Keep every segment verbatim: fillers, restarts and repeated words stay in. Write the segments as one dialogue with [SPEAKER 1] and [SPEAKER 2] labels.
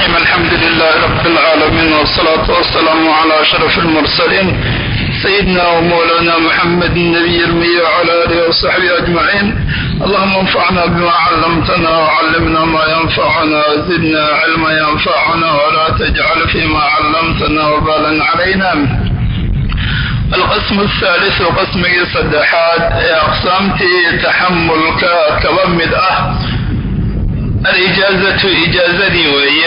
[SPEAKER 1] الرحيم. الحمد لله رب العالمين، والصلاة والسلام على أشرف المرسلين سيدنا ومولانا محمد النبي الأمي وعلى آله وصحبه أجمعين. اللهم انفعنا بما علمتنا وعلمنا ما ينفعنا وزدنا علما ينفعنا ولا تجعل فيما علمتنا وبالا علينا. القسم الثالث قسم صدحات أقسامتي تحملك كومد أه الإجازة إجازتي وهي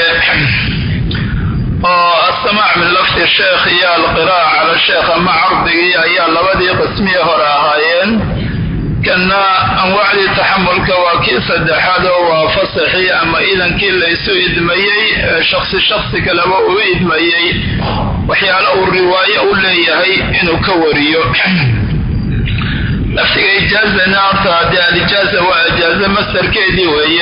[SPEAKER 1] السماع من لفظ الشيخ يا القراءة على الشيخ مع عرضه يا لبدي قسمية هراهاين كنا أنواع تحمل كواكي صدحات وفصحي. أما إذا كل ليسوا إدميي شخص شخص كلمه إدميي وحياله الرواية أولي هي إنه كوريو نفسك إجازة نعطى دي الإجازة وإجازة مستر كيدي وهي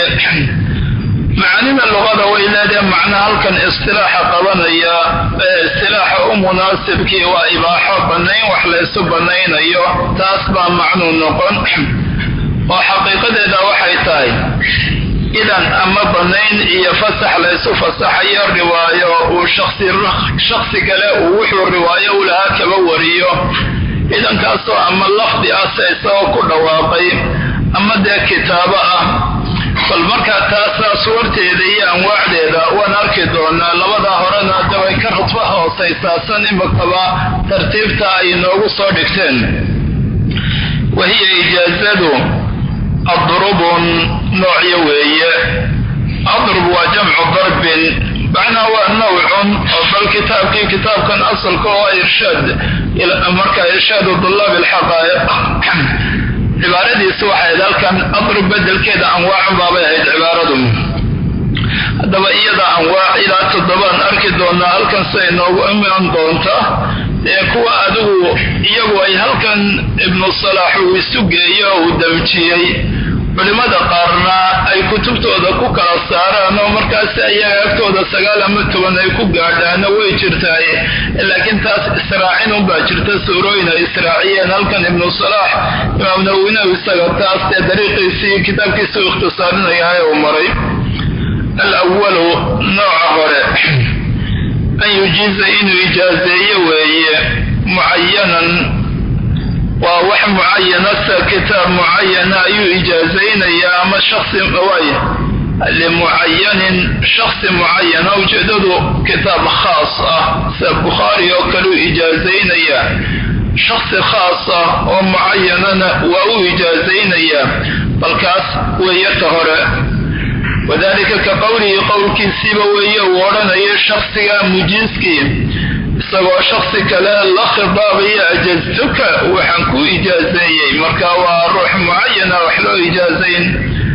[SPEAKER 1] معانينا اللغة وإلا دي معناها كان اصطلاح قضانيا اصطلاح مناسب كي وإباحة بنين وحليس بنين أيوه تاسبع معنو النقن وحقيقة إذا وحيتاي إذا أما بنين يفسح ليس فسح أي الرواية وشخص شخص كلا ووحو الرواية ولها كبوريه إذا كاسو أما اللفظ أساسا وكل واقعي أما ده كتابة فالمركة تاسا صورتي ذي أنواع ذا ونركي دونا لبدا هرنا دوي كرطفها وسيساسا مكتبا ترتيب تاينو صادقتين. وهي إجازة أضرب نوع يوية. أضرب وجمع ضرب معنى هو نوع فالكتاب كي كتاب كان أصل كوا إرشاد إلى مركز إرشاد الطلاب الحقائق. عبارة دي سوحة إذا كان أضرب بدل كده أنواع بابا هيد عبارتهم هذا إيضا أنواع إلى تضبان أركض دونا هل كان سينو أمي دونتا كوا أدو إيهو أي هل كان ابن الصلاح ويسوق إيهو دمتي ولماذا قارنا أي كتبتودا ku kala saaraan oo markaas ay agtooda sagaal ama toban ay ku gaadhaan way jirtay laakiin taas israacin oo baa jirta suurooyin israaciyeen halkan ibn salah imaam nawawi isaga taas dariiqiisii kitaabkiisa ikhtisaarinaya oo maray al-awwal nooca hore an yujiza in ijaazaye weeye muayyanan وواحد معين كتاب معين أي إجازين يا أما شخص واي لمعين شخص معين أو جدده كتاب خاصة بخاري وكلو إجازين يا شخص خاصة ومعينا وأو إجازين يا فالكاس ويتهر وذلك كقوله قول كسيبويه ورنا يا شخص مجنسكي سوى شخص كلا لخضابي أجزتك وحنكو إجازي مركا روح معينة وحلو إجازين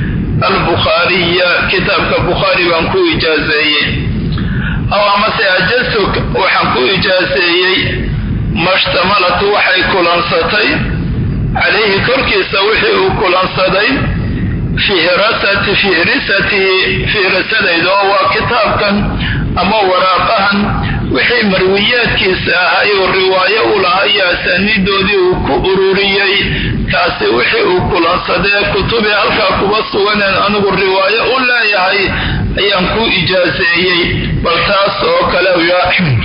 [SPEAKER 1] البخاري كتابك بخاري وحنكو إجازي أو أمسي أجزتك وحنكو إجازي ما اشتملت وحي كلانستي عليه كركي سوحي كلانستي في هرسة في هرسة في رسالة إذا كتاب كان أما وراقها وحي مرويات كيسا هاي الرواية أولها يا سندودي وكأروريي كاسي وحي وكلا صديق كتبي ألقى كبصوانا أنه الرواية أولا يا هاي أيامكو إجازيي بلتاس وكلاو يا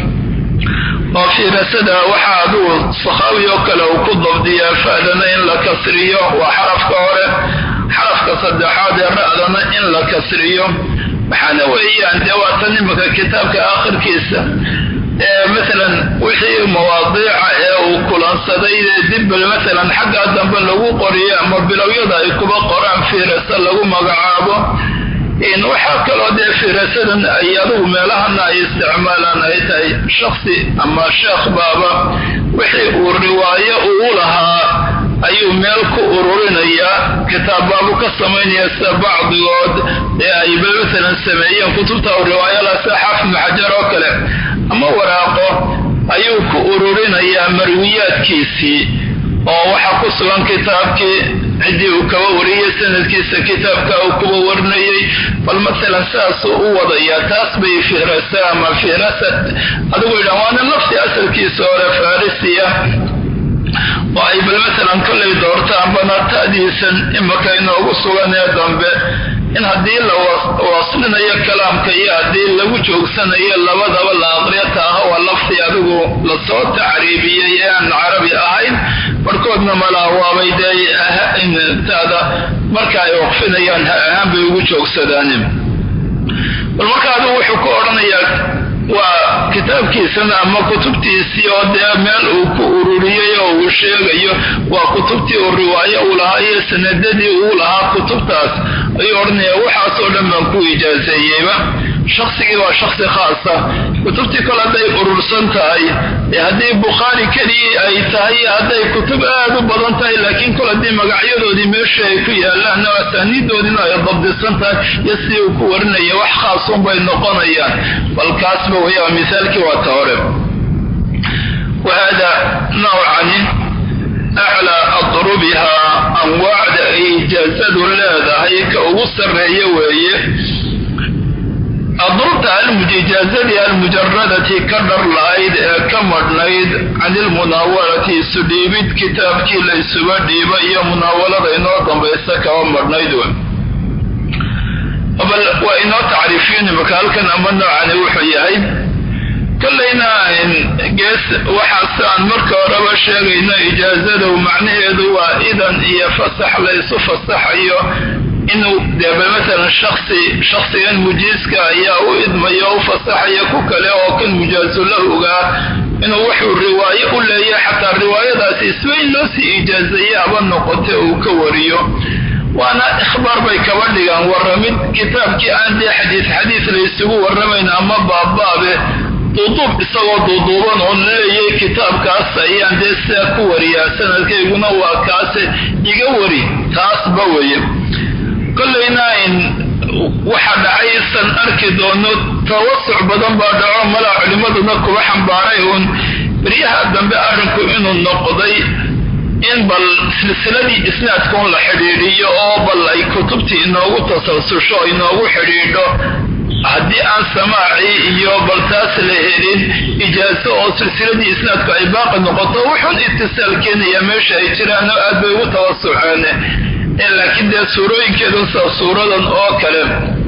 [SPEAKER 1] وفي رسالة وحادو صخاوي وكلاو كضبدي فأدنا إن لكسريو وحرف كوري حرف كصدحات الرأدنا إن لكسريو waxaana weeyaan dawaatan imaka kitaabka aakhirkiisa ee مثلا wixii mawaadiica ee uu kulansaday dib مثلا xagga dambe lagu qoriyo ama bilowyada ay kuba qoraan fiirasa lagu magacaabo in waxa kale oo fiirasadan ayadu meelahan ay isticmaalaan ay tahay shakhsi ama sheekh baaba wixii uu riwaayo uu lahaa ayuu meel ku ururinaya kitaababu ka sameynaya sabacdood ee ay مثلا sameeyeen kutubta riwaayada la saxaf muhajar oo kale ama waraaqo ayuu ku ururinaya marwiyaadkiisii oo waxa ku sugan kitaabkii cidii uu ka wariyay sanadkiisa kitaabka uu ku warnayay bal مثلا saas uu wadaya taas bay fiirasa ama fiirasad adigu ilaawaan nafsi asalkiisa oo farisiya وأي مثلا كل دورتان بنات تأديسا إما كأنه وصوغان يدنب in haddii la waslinayo kalaamka iyo haddii lagu joogsanayo labadaba la aqriyo taaha waa lafdi adigu lasoo tacriibiyey ee aan carabi ahayn barkoodna malaawaabay dee taada marka ay waqfinayaan ha ahaan bay ugu joogsadaan bal marka adigu wuxuu ku odhanayaa waa kitaabkiisana ama kutubtiisii oo dee meel uu ku ururiyey oo uu sheegayo waa kutubtii uu riwaayo uu lahaa iyo sanadadii uu lahaa kutubtaas ayuu odhanaya waxaasoo dhan baan ku ijaaseeyeyba shaksigii waa shaksi khaasa kutubtii kale hadday urursan tahay ee haddii bukhaari keligii ay tahay hadday kutub aad u badan tahay laakiin kol haddii magacyadoodii meesha ay ku yaalaan oo asaaniidoodiina ay dabdisan tahay iyo sidii uu ku warinaya wax khaasun bay noqonayaan bal kaasba waya misaalkii waa ta hore wahada nawcani aclaa adrubihaa anwaacda ay ijaazadu leedahay ka ugu sarreeya weeye adrubta almujijaazadii almujaradati ka dhar lahayd ee ka madhnayd can ilmunaawalati isu dhiibid kitaabkii la isuga dhiiba iyo munaawalada inoo dambaysa kaba madhnayd w bal waa inoo tacriifiyin imaka halkan ama noocani wuxuu yahay kollayna gees waxaas aan marka horeba sheegayno ijaazadu macnaheedu waa idan iyo fasax la isu fasaxayo inuu deba maalan shaksi shaksigan mujiiska ayaa u idmayo u fasaxaya ku kale oo kan mujaazu lahuga inuu wuxuu riwaayo u leeyahay xataa riwaayadaasi isba in loo sii ijaazeeye haba noqote uu ka wariyo waana ikhbaar bay kaba dhigaan warramid kitaabkii aan dee xadiis xadiis la isugu warramayn ama baabaabe duuduub isagoo duuduuban oo leeyahay kitaabkaas ayaan dee sidaa ku wariyaa sanadkayguna waa kaase iga wari taasba weye kollayna in waxa dhacay san arki doono tawasuc badan baa dhaco malaa culimaduna kuba xambaaray uun beryaha dambe arrinku inuu noqday in bal silsiladii isnaadka un la xidhiidhiyo oo bal ay kutubtii inoogu tasalsusho inoogu xidhiidho haddii aan samaacii iyo bal taas la helin ijaaso oo silsiladii isnaadku ay baaqi noqoto wuxuun itisaal keenaya meesha ay jiraan oo aad bay ugu tawasuceen laakiin dee suurooyinkeedan saa suuradan oo kale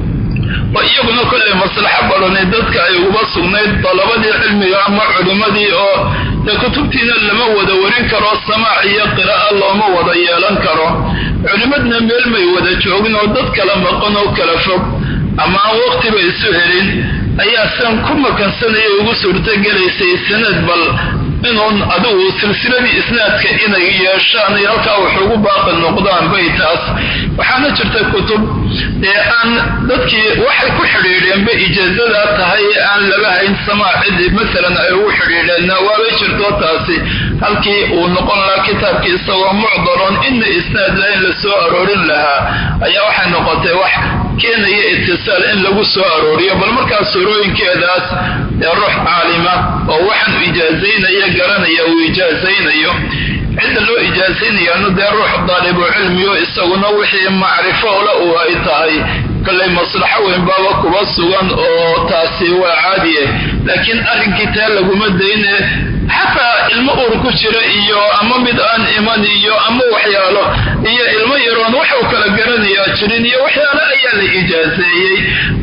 [SPEAKER 1] oo iyaguna kolley maslaxo badani dadka ay uguba sugnayd dalabadii cilmiga ama culimmadii oo dee kutubtiina lama wada warin karo samaac iyo qiraa'a looma wada yeelan karo culimmadna meel may wada joogin oo dad kala maqan oo kala fog ama aan waqtiba isu helin ayaa san ku makansanaya ugu suurtogelaysay sanad bal inuun adigu silsiladii isnaadka inay yeeshaan iyo halkaa wax ugu baaqi noqdaan bay taas waxaana jirta kutub ee aan dadkii waxay ku xidhiidheenba ijaazadaa tahay ee aan laga hayn samaacidii masalan ay ugu xidhiidheenna waabay jirto taasi halkii uu noqon lahaa kitaabkii isagoo mucdaron inna isnaad lahayn la soo aroorin lahaa ayaa waxay noqotay wax keenaya itisaal in lagu soo arooriyo bal markaas suurooyinkeedaas ee ruux caalima oo waxaan ijaazaynaya garanaya uu ijaazaynayo cidda loo ijaazaynayaano dee ruux daalibu cilmiyo isaguna wixii macrifo ula uu ay tahay kollay maslaxo weyn baaba kuba sugan oo taasi waa caadiye laakiin arrinkii taa laguma dayne xataa ilmo uur ku jira iyo ama mid aan iman iyo ama waxyaalo iyo ilmo yaroon waxuu kala garanayaa jirin iyo waxyaalo ayaa la ijaazeeyey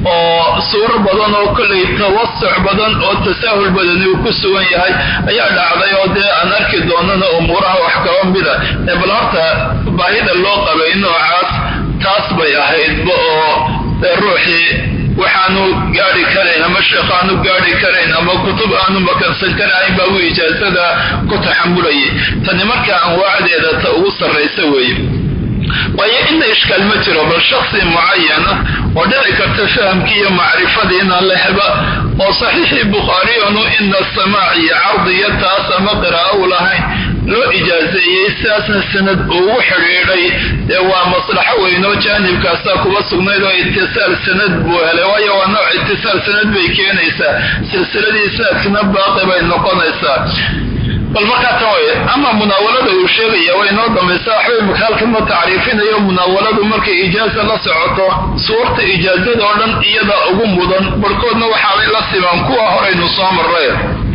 [SPEAKER 1] oo suuro badan oo kollay tawasuc badan oo tasaahul badani uu ku sugan yahay ayaa dhacday oo dee aan arki doonana umuuraha wax kaba mida bal horta baahida loo qabay noocaas taas bay ahaydba oo ruuxii waxaanu gaari karayn ama sheekh aanu gaari karayn ama kutub aanu makansan karayn baa uu ijaazada ku taxamulayay tani markaa anwaacdeeda ta ugu sarraysa weeye waayo inna ishkaal ma jiro bal shaksi mucayana oo dhici karta fahamkii iyo macrifadiina lehba oo saxiixii bukhaariyanu ina samaac iyo cardiya taas ama qiraa'o u lahayn loo ijaazeeyey sidaasna sanad ugu xidhiidhay dee waa maslaxo weynoo jaanibkaasaa kuba sugnayd oo itisaal sanad buu helay waayo waa nooc itisaal sanad bay keenaysaa silsiladii sanadkina baaqi bay noqonaysaa bal markaa tan way ama munaawalada uu sheegaya way noo dambaysaa waxbay makaalka ma tacriifinayo munaawaladu markay ijaaza la socoto suurta ijaazada oo dhan iyada ugu mudan barkoodna waxaabay la simaan kuwa horaynu soo marray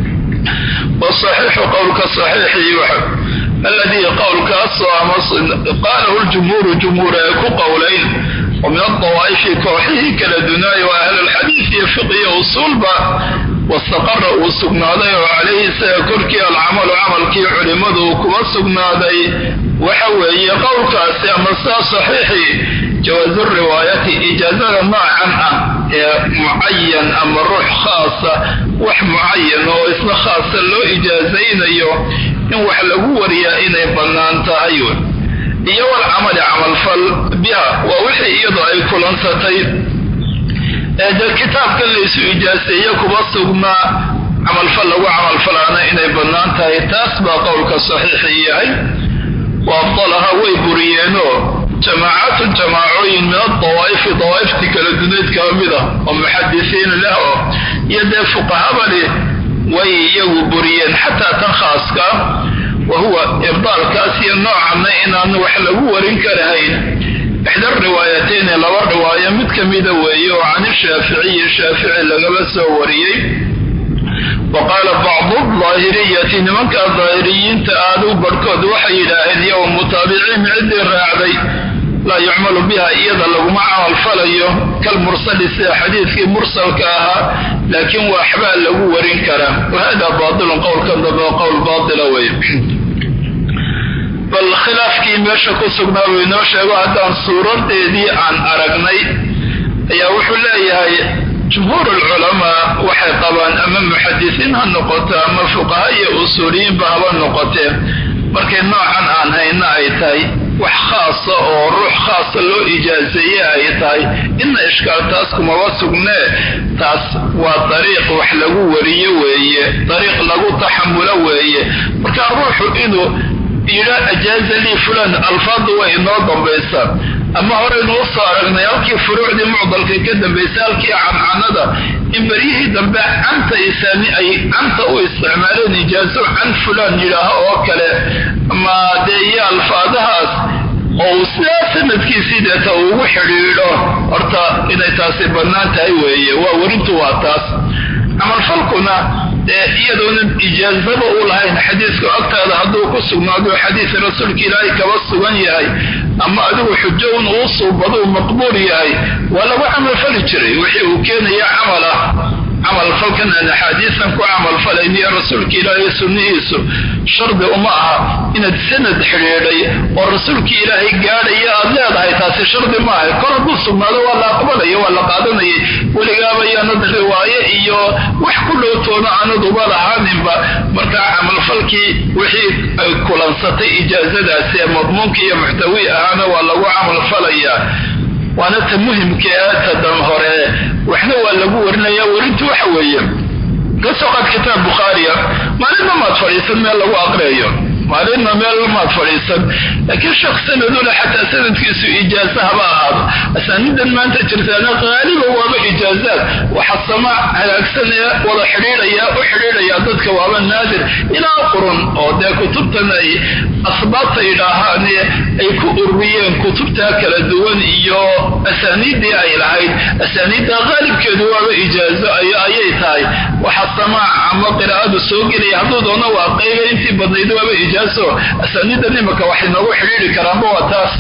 [SPEAKER 1] والصحيح قولك صحيح الذي قولك أصلا قاله الجمهور جمهور يكو قولين ومن الطوائف كوحيه كالدناي وأهل الحديث فقه أصول واستقر وسقنادي وعليه سيكركي العمل عمل كي علمه كما سقنادي وحوي قول كاسي أمسا صحيحي جواز الرواية إجازة ما عنها معين أما روح خاصة وح معين وإسنا خاصة له إجازين أيوه إن وحلقوا وريائين يبنان تأيوه iyo wal amal amal fal biha wa wixii iyadu ay kulansatay ee kitaabka la isu ijaaseeyo kuba sugna amal fal lagu amal falana inay banaan tahay taas ba qowlka saxiix yahay wa afdalaha way buriyeeno jamaacatu jamaacoyin min ad-dawaif dawaif kala duneed kamida oo muhaddisiin lahu yada fuqaha bali way iyagu buriyeen hatta tan khaaska وهو إبطال كاسي النوع ما إن أنه وحلقوا ورين كرهين إحدى الروايتين لو الرواية متكمدة وهي عن الشافعي الشافعي لقبس وريي وقال بعض الظاهرية من كان ظاهريين تآلوا بركض وحي إلى يوم متابعين عند الرعبي لا يعمل بها إيضا لو معه الفليو كالمرسل سي حديث مرسل كاها لكن وأحبال له ورين كرام وهذا باطل قول كذب وقول باطل ويب بل خلاف كي مشكو سقنا وينوشا وهذا صورة دي عن أرقني يا وحلا جمهور العلماء وحي طبعا أمام محدثين هالنقطة أما فقهاء أصوليين بهذا النقطة markay noocan aan hayna ay tahay wax khaas oo ruux khaas loo ijaazeeyay ay tahay in ishkaaltaas kuma wasugne taas waa dariiq wax lagu wariyo weeye dariiq lagu taxamulo weeye marka ruuxu inuu ila ajaaza li fulan alfaad wa inoo dambaysa ama hore inoo saaragnay halkii furuucdi mucdalka ka dambaysa halkii cancanada in barihi dambe anta isani ay anta u isticmaaleen ijaazo an fulan yiraah oo kale ma deeya alfaadahaas oo sanadkiisii ta ugu xiriiro horta inay taasi banaan tahay weeye waa warintu waa taas amal falkuna iyadoo ijaazaba u lahayn xadiiska agtaada haduu ku sugnaado xadiis rasuulka ilaahay kaba sugan yahay ama adigu xujoon uu suubado maqbuul yahay wala wax amal fali jiray wixii uu keenaya amala amal falkan ana xadiisan ku amal falayni rasuulka ilaahay sunnihiisu shardi uma aha in sanad xiriiray oo rasuulka ilaahay gaadhay aad leedahay taasi shardi ma aha kor buu sugnaado wala aqbalay wala qaadanay waligaaba yana riwaaye iyo wax kullu toona aan duba lahaanba marka amal falki wixii kulansatay ijaazadaasi madmuunka iyo muhtawi ahana wala lagu amal falaya وانا تمهم كيات دم هره واحنا ولا ورنيا ورنت waxa weeye qasaqad kitab bukhari maalin ma tfariisan meel lagu aqriyo maalin ma meel ma tfariisan laakiin shakhsan dole hatta sanadkiisu ijaazaha ba ahaado asanidan maanta jirtaana qaaliba waa ijaazad waxa sama halaagsanaya wada xiriiraya u xiriiraya dadka waa naadir ila qurun oo de kutubtan ay asbaabta ilaahaani ay ku ururiyeen kutubta kala duwan iyo asanidii ay lahayd asanida qalibkeedu waa ijaazo ay ay tahay waxa sama ama qiraa'adu soo gelay haduu doono waa qayb intii badnayd waa ijaazo asanida nimaka wax inoogu xiriiri karaan waa taas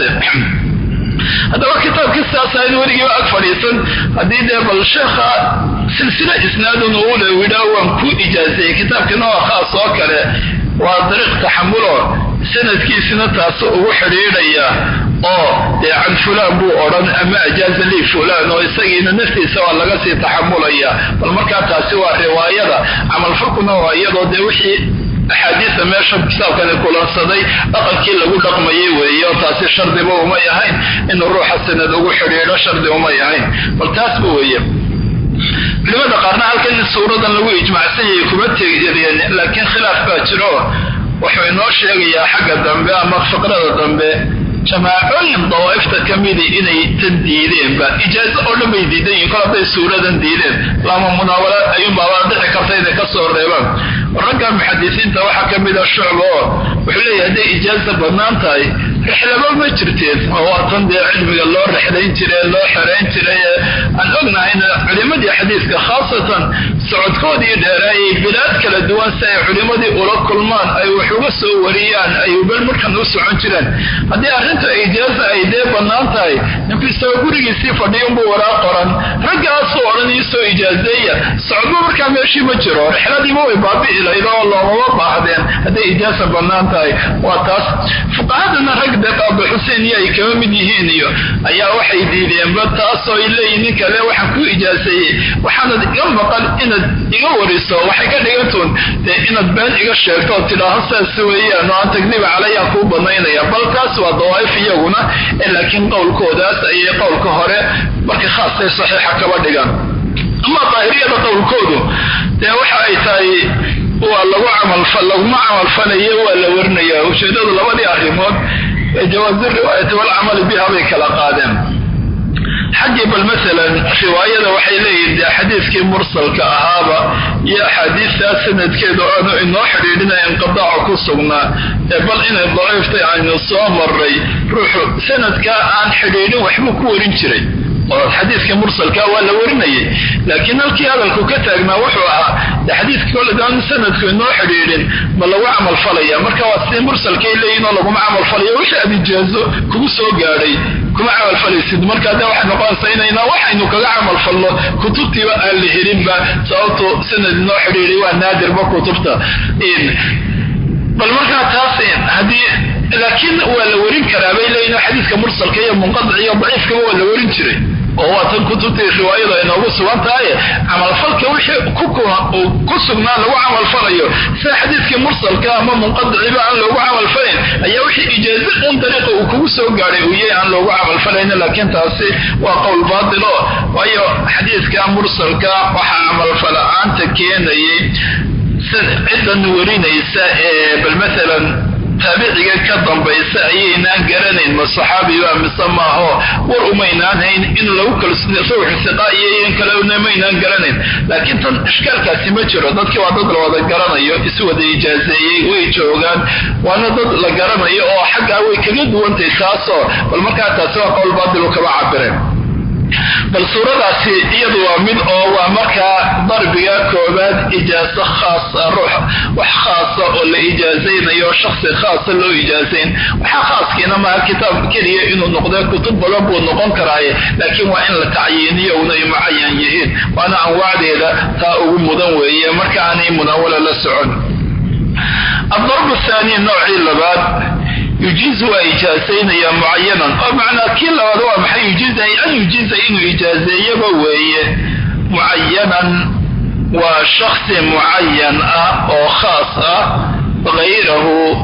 [SPEAKER 1] هذا كتاب قصة سعيد ورقي وأكفريسا هذه بل شيخة سلسلة إسناد نقول وداوان كو إجازة كتاب كنوع خاص وكره وطريق تحمله سنة كي سنة تاسو وحريرية أو عن فلان بو أوران أما أجاز لي فلان ويساقين نفتي سوى لغسي تحملية والمركة تاسوا الرواية عمل فكنا وإيضا دوحي أحاديث ما شب كتاب كان يقول الصدي أقل كي لقول لكم أيه تاسي شرد بو وما يهين إن الروح السنة دقو حريرة شرد وما يهين والتاسبو ويه لماذا قرنا هل كان الصورة لو يجمع سيئ كبتي لكن خلاف باجروه وحوينوش يا حق الدنبي أما فقرة الدنبي جماعين ضوائفتا كميدي إني تنديدين با إجازة أولا بيديدين يقول هذه السورة تنديدين لما مناولات أيوم بابا دحي كفتين كسور ريبان الرقم محدثين توحى كميدا الشعبه وحلي هذه إجازة بنانتاي رحلة ما جرتين هو تندي علم الله رحلين تري الله حرين تري أن أغنى هنا علماء حديثك خاصة socodkoodii dheeraayay bilaad kala duwan si ay culimadii ula kulmaan ay wax uga soo wariyaan ay bal markan u socon jireen haddii arrinta ijaaza ay dee bannaan tahay ninkastoo gurigiisii fadhiyunbuu waraaq qoran raggaasoo odhan iisoo ijaazeeya socodba markaa meeshii ma jiro rixladiiba way baabi'i lahayd oo loomama baahdeen hadday ijaaza bannaan tahay waa taas fuqahadana rag dee qaaba xuseen iyo ay kama mid yihiin iyo ayaa waxay diideenba taasoo ay leeyihin nin kale waxaan ku ijaazeeyey waxaanad iga maqan inaad iga wariso waxay ka dhigantuun dee inaad been iga sheegto oo tidhaaho saas weeyaan oo aan tagdiba caleyaan kuu banaynaya bal taas waa dawaa'if iyaguna laakiin qowlkoodaas ayay qowlka hore markay khaasay saxiixa kaba dhigaan ama daahiriyada qowlkoodu dee waxa ay tahay waa lagu camalfal laguma camalfalayo waa la warinaya ujeedadu labadii arrimood ee jawaazi riwaayati walcamali biha bay kala qaadeen xaggii bal maalan riwaayada waxay leeyihin dee xadiidkii mursalka ahaaba iyo axaadiistaa sanadkeedu aanu inoo xidhiidhinaya inqidaaco ku sugnaa ee bal inay daciiftay aynu soo maray ruuxu sanadkaa aan xidhiidhin waxbuu ku warin jiray oo xadiidkii mursalka waa la warinayay laakiin halkii hadalku ka taagnaa wuxuu ahaa de xadiidka koledaan sanadku inoo xidhiidhin ma lagu camalfalaya marka waa sidii mursalkay leeyihin oo laguma camalfalayo wixii aad ijaazo kugu soo gaadhay kuma camalfalaysid markaa de waxay noqonaysaa inaynaa waxaynu kaga camalfalno kutubtiiba aan la helinba sababto sanad inoo xidhiidhay waa naadirba kutubta bal markaa taas haddii laakiin waa la warin karaa bay leeyihin xadiidka mursalka iyo munqadic iyo daciifkaba waa la warin jiray oo waa tan kutubtii riwaayadu ay noogu sugan tahay camalfalka wixii ku sugnaa lagu camalfalayo sida xadiidkii mursalka ama munqadiciba aan loogu camalfalayn ayaa wixii ijaazo un dariiqa uu kugu soo gaadhay uu yahay aan loogu camalfalayna laakiin taasi waa qowl baatilo waayo xadiidka mursalka waxaa camalfala-aanta keenayay ciddan warinaysa ee bal maalan taabiciga ka dambaysa ayaynaan garanayn ma saxaabiba mise maaho war umaynaan hayn in lagu kalsruuxsiqaa'iyo in kalena maynaan garanayn laakiin tan ishkaalkaasi ma jiro dadkii waa dad la wada garanayo isu wada ijaazeeyey way joogaan waana dad la garanayo oo xaggaa way kaga duwantay taasoo bal markaa taasi waa qowl baadilu kaba cabireen bal suuradaasi iyadu waa mid oo waa markaa darbiga koobaad ijaaso khaasa ruux wax khaasa oo la ijaazaynayo shaksi khaasa loo ijaazayn waxaa khaaskiina maaha kitaab keliya inuu noqdee kutub badan buu noqon karaaye laakiin waa in la tacyiiniyo unay mucayan yihiin waana anwaacdeeda taa ugu mudan weeye marka aanay munaawala la socon الضرب الثاني النوع اللباد يجيز وإجازين معينا أو معنى كل هذا محي يجيز أن يجيز إنه إجازية بوية معينا وشخص معين أو خاص غيره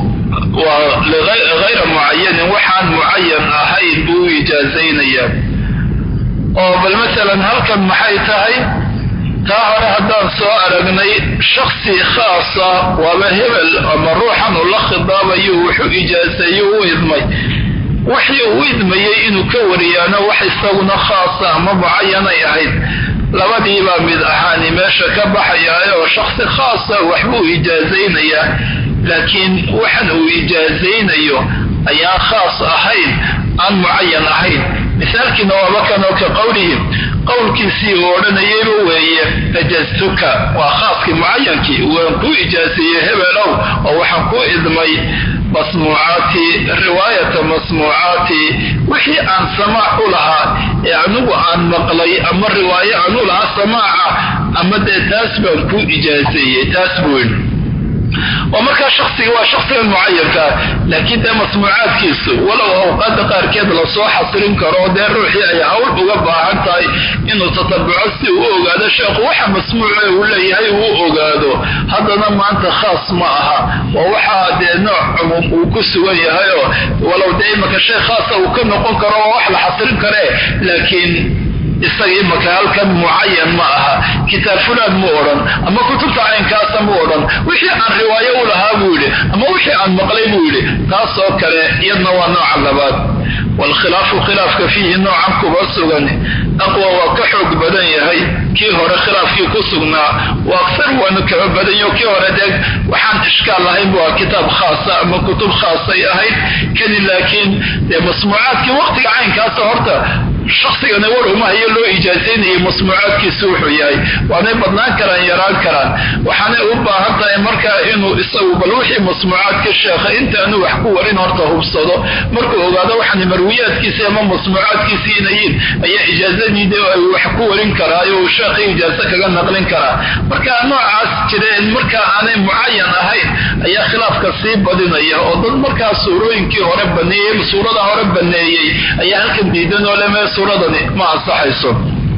[SPEAKER 1] وغير معين وحان معين أهين بو إجازين أو بل مثلا هل كان محي تهي تاهر هدان سواء رغني شخصي خاصة ومهبل أما روحا ولخضاب يوحو إجازة يوهدمي وحي ويدمي إنو كوريانا وحي سونا خاصة ما معينة يعيد لبدي ما مد أحاني ماشا كبحيا وشخص خاصة وحبو إجازين يا لكن وحنو إجازين يو أيا خاص أحين عن معين أحين مثال كنا وبكنا كقولهم قول كيسي ورنا يروي أجازتك وخاصك معينك وانكو إجازية هبلو أو حنكو إذمي مصنوعاتي رواية مصنوعاتي وحي عن سماع لها يعني عن مقلي أما الرواية عنو لها سماع أما ده تاسبا انكو إجازية تاسبون ومركا شخصي هو شخص معين لكن ده مسموعات كيسو ولو اوقات قار كده لو سو حصرين كرو ده روحي اي اول uga baahan tahay inuu tatabucsi uu ogaado sheekhu waxa masmuuc uu leeyahay uu ogaado hadana maanta khaas ma aha oo waxa de nooc umum uu ku sugan yahay walow deema ka shay khaas uu ka noqon karo wax la xasrin kare laakiin isagii makaalkan muayyan ma aha kitaab fulan ma oran ama kutubta aynkaas ma oran wixii aan riwaayo u lahaa buu yiri ama wixii aan maqlay buu yiri taas oo kale iyadna waa nooc labaad wal khilaaf khilaafka fihi noocan kuba sugan aqwa wa ka xoog badan yahay kii hore khilaafkii ku sugnaa wa aksar wana ka badan yahay kii hore deeg waxaan ishkaal lahayn waa kitaab khaas ama kutub khaas ay ahayd kani laakiin masmuucaadkii waqtiga aynkaas horta shakhsigana war uma hayo loo ijaazaynayay masmuucaadkiisu wuxuu yahay waanay badnaan karaan yaraan karaan waxaanay u baahan tahay markaa inuu isagu bal wixii masmuucaadka sheekha intaanu wax ku warin horta hubsado markuu ogaado waxaan marwiyaadkiisa ama masmuucaadkiisa inayiin ayaa ijaazadiida ay wax ku warin karaayo uu sheekha ijaaza kaga naqlin karaa marka noocaas jireen marka aanay mucayan ahayn ayaa khilaafka sii badinaya oo dad markaa suurooyinkii hore baneeyey suurada hore baneeyey ayaa halkan diidan oo lama suuradani ma ansaxayso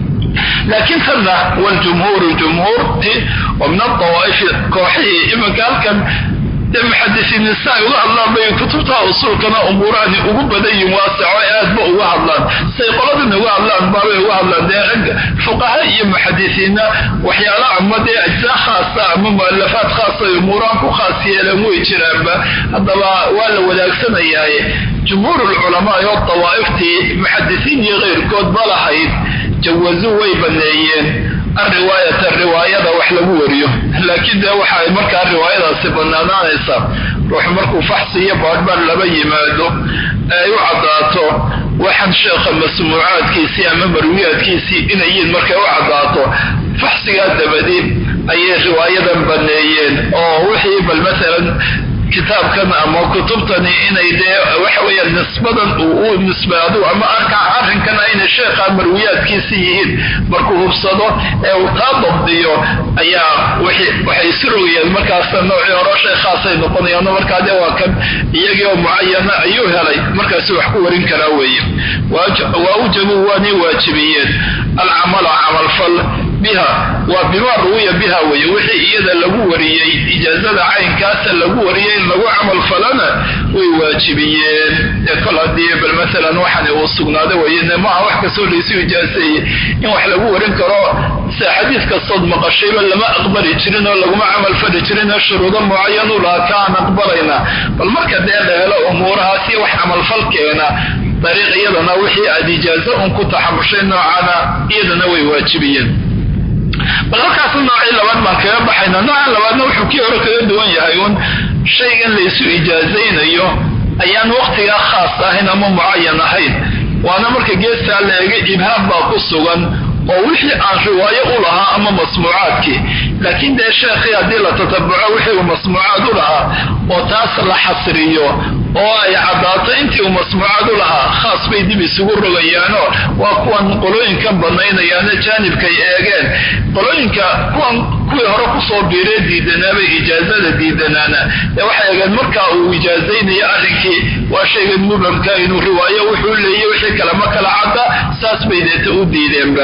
[SPEAKER 1] لكن هذا والجمهور الجمهور ومن الطوائف كوحي إما قال كان محدثين النساء وقال الله بين كتبتها أصول كنا أموران أقوب بدي واسع وآدبه وقال الله سيقولون وقال الله بابي وقال الله فقهاء محدثين وحيالا عمدي أجزاء خاصة أمام مؤلفات خاصة أموران خاصية لموي جرابة هذا ولا ولا سنة ياي جمهور العلماء والطوائف محدثين غير كود بلا حيث جوزوا ويبنيين الرواية الرواية وحلو وريو لكن ده وحاي مركا الرواية سبنانا نيسا روح مركو فحصية بعدبار لبي مادو ايو عضاته وحن شيخ مسموعات كيسي اما مرويات كيسي انايين مركا وعضاته فحصيات دبدي اي رواية بنيين او وحي بل مثلا كتاب كان أما كتبتني إن إذا وحوي النسبة أو النسبة هذا أما أركع عارفين كان إن الشيخ مرويات كيسيين بركوه بصدق أو تضب ديو أيا وحي وحي سروي المركز النوعي ورشة خاصة نقطني أنا مركز واكب يجي معينة أيها لي مركز وحكورين كلاوي وأوجبوا واني واجبيين العمل عمل فل بها وبما روي بها ويوحي إذا لغوري إجازة عين كاسا لغوري لغو عمل فلنا ويواجبيين يقول هدي بالمثلا وحن يوصقنا ده وإن معه وحكا سولي سوي إجازي إن وح لغورين كرا سحديث كالصدمة قشيبا لما أقبل يجرين ولا ما عمل فل يجرين شروطا معينة ولا كان أقبلنا فالمركز ده له أمورها سي وح عمل فلكينا طريق إيضا وحي إجازة كنت حمشين معنا إيضا ويواجبيين balkaas nooci labaad baan kaga baxayna nooca labaadna wuxuu kii hore kaga duwan yahay un shaygan la isu ijaazaynayo ayaan waqtiga khaas ahayn ama mucayan ahayn waana marka geesta la eega ibhaam baa ku sugan oo wixii aan riwaayo u lahaa ama masmuucaadkii laakiin de sheekhi hadii la tatabuco wixii masmuucaad u lahaa oo taas la xasriyo oo ay cadaato intii uu masmuucaad u lahaa khaas bay dib isugu rogayaano waa kuwan qolooyinkan banaynayaan jaanibkay eegeen qolooyinka kuwan kuwii hore ku soo biiray diidanaaba ijaazada diidanaana ee waxay eegeen marka uu ijaazaynayo arrinkii waa shaygan mubhamka inuu riwaayo wuxuu leeyahay wixii kale ma kala cadda saas bay deeta u diideenba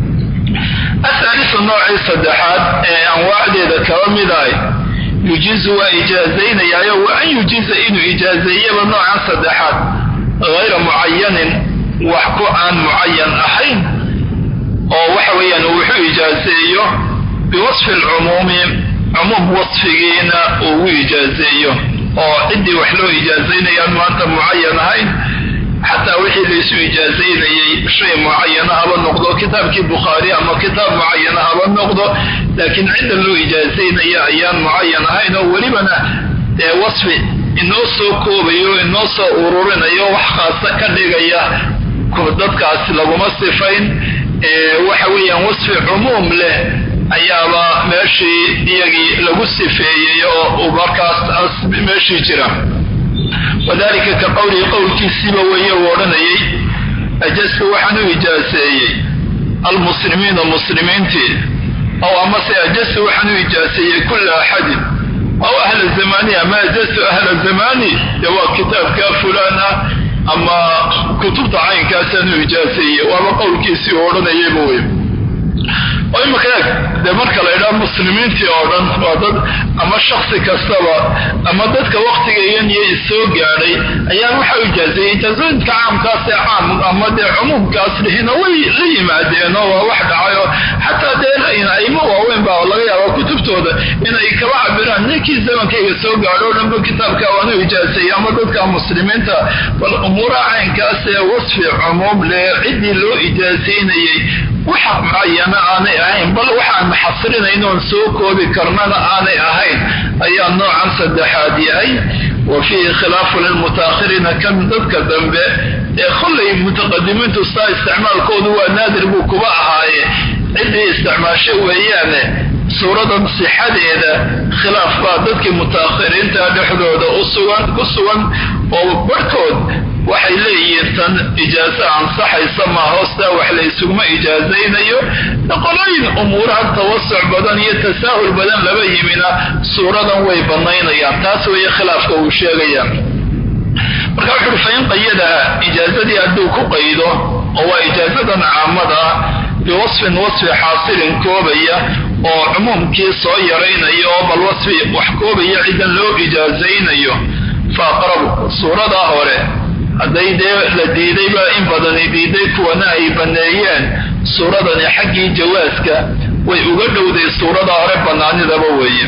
[SPEAKER 1] الثالث النوع الصدحات أنواع ذا كوامداي يجيز وإجازين يعني وأن يجيز إنه إجازية بالنوع الصدحات غير معين وحكو عن معين أحين أو وحويا وحو إجازية بوصف العموم عموم وصفين وإجازية أو عندي وحلو إجازين يعني أنت معين أحين حتى وحي ليسوا إجازين شيء معين هذا النقضة كتاب البخاري أما كتاب معين هذا النقضة لكن عند له إجازين أي أيام معينة هاي ولمنا وصف النص كوبيو النص أورورنا يو وحخاصة كدقيا كودتك أسلب مصفين وحويا وصف عموم له أيابا ماشي يجي لغسفي وبركاست ماشي جرا وذلك كقول قول كسبويه ورنيه أجلس وحنو إجازي المسلمين المسلمين تي أو أما سيجلس وحنو إجازي كل أحد أو أهل الزمان أما أجلس أهل الزمان يوا كتاب كافلانا أما كتبت عين كاسنو إجازي وما قول كسي ورنيه مويب وإما كذلك ده مركز الإعلام مسلمين في أوردن وضد أما الشخص كسبا أما ضدك وقت جيان يسوق يعني أيام وحوي جازي تزود كعام كاس عام أما ده عموم كاس هنا وي لي ما دينا وواحد عيو حتى ده هنا أي مو وين بقى والله يا كتبته ده هنا يكبر بران نكى زمان كي يسوق على لما كتاب كوانو جازي أما ضدك مسلمين تا والأمور عين كاس وصف عموم لعدي له إجازين وحق معينة أنا أهين بل وحق محصرين إنه نسوكو بكرننا أنا أهين أي النوع صدحاتي أي وفيه خلاف للمتاخرين كم ذلك ذنبه خلي متقدمين تصا استعمال كود هو نادر بكبا هاي عندي استعمال شيء ويانا سورة صحة إذا خلاف بعضك متأخرين تدحدود أصوان قصوان وبركود waxay leeyihiin tan ijaaza aan saxaysa ma hoosta wax la isugu ijaazaynayo qolooyin umuuraha tawassuc badan iyo tasaahul badan laba yimina suuradan way banaynayaan taas way khilaafka uu sheegayaan marka wuxuu fayn qayadaha ijaazadii haduu ku qaydo oo waa ijaazadan caamada biwasfin wasfi xaasilin koobaya oo umumkii soo yareynayo bal wasfi wax koobaya ciidan loo ijaazaynayo fa aqrab suurada hore haday la diiday ba in badan diiday kuwana ay baneeyeen suuradani xaqii jawaaska way uga dhowday suurada hore banaanidaba weeye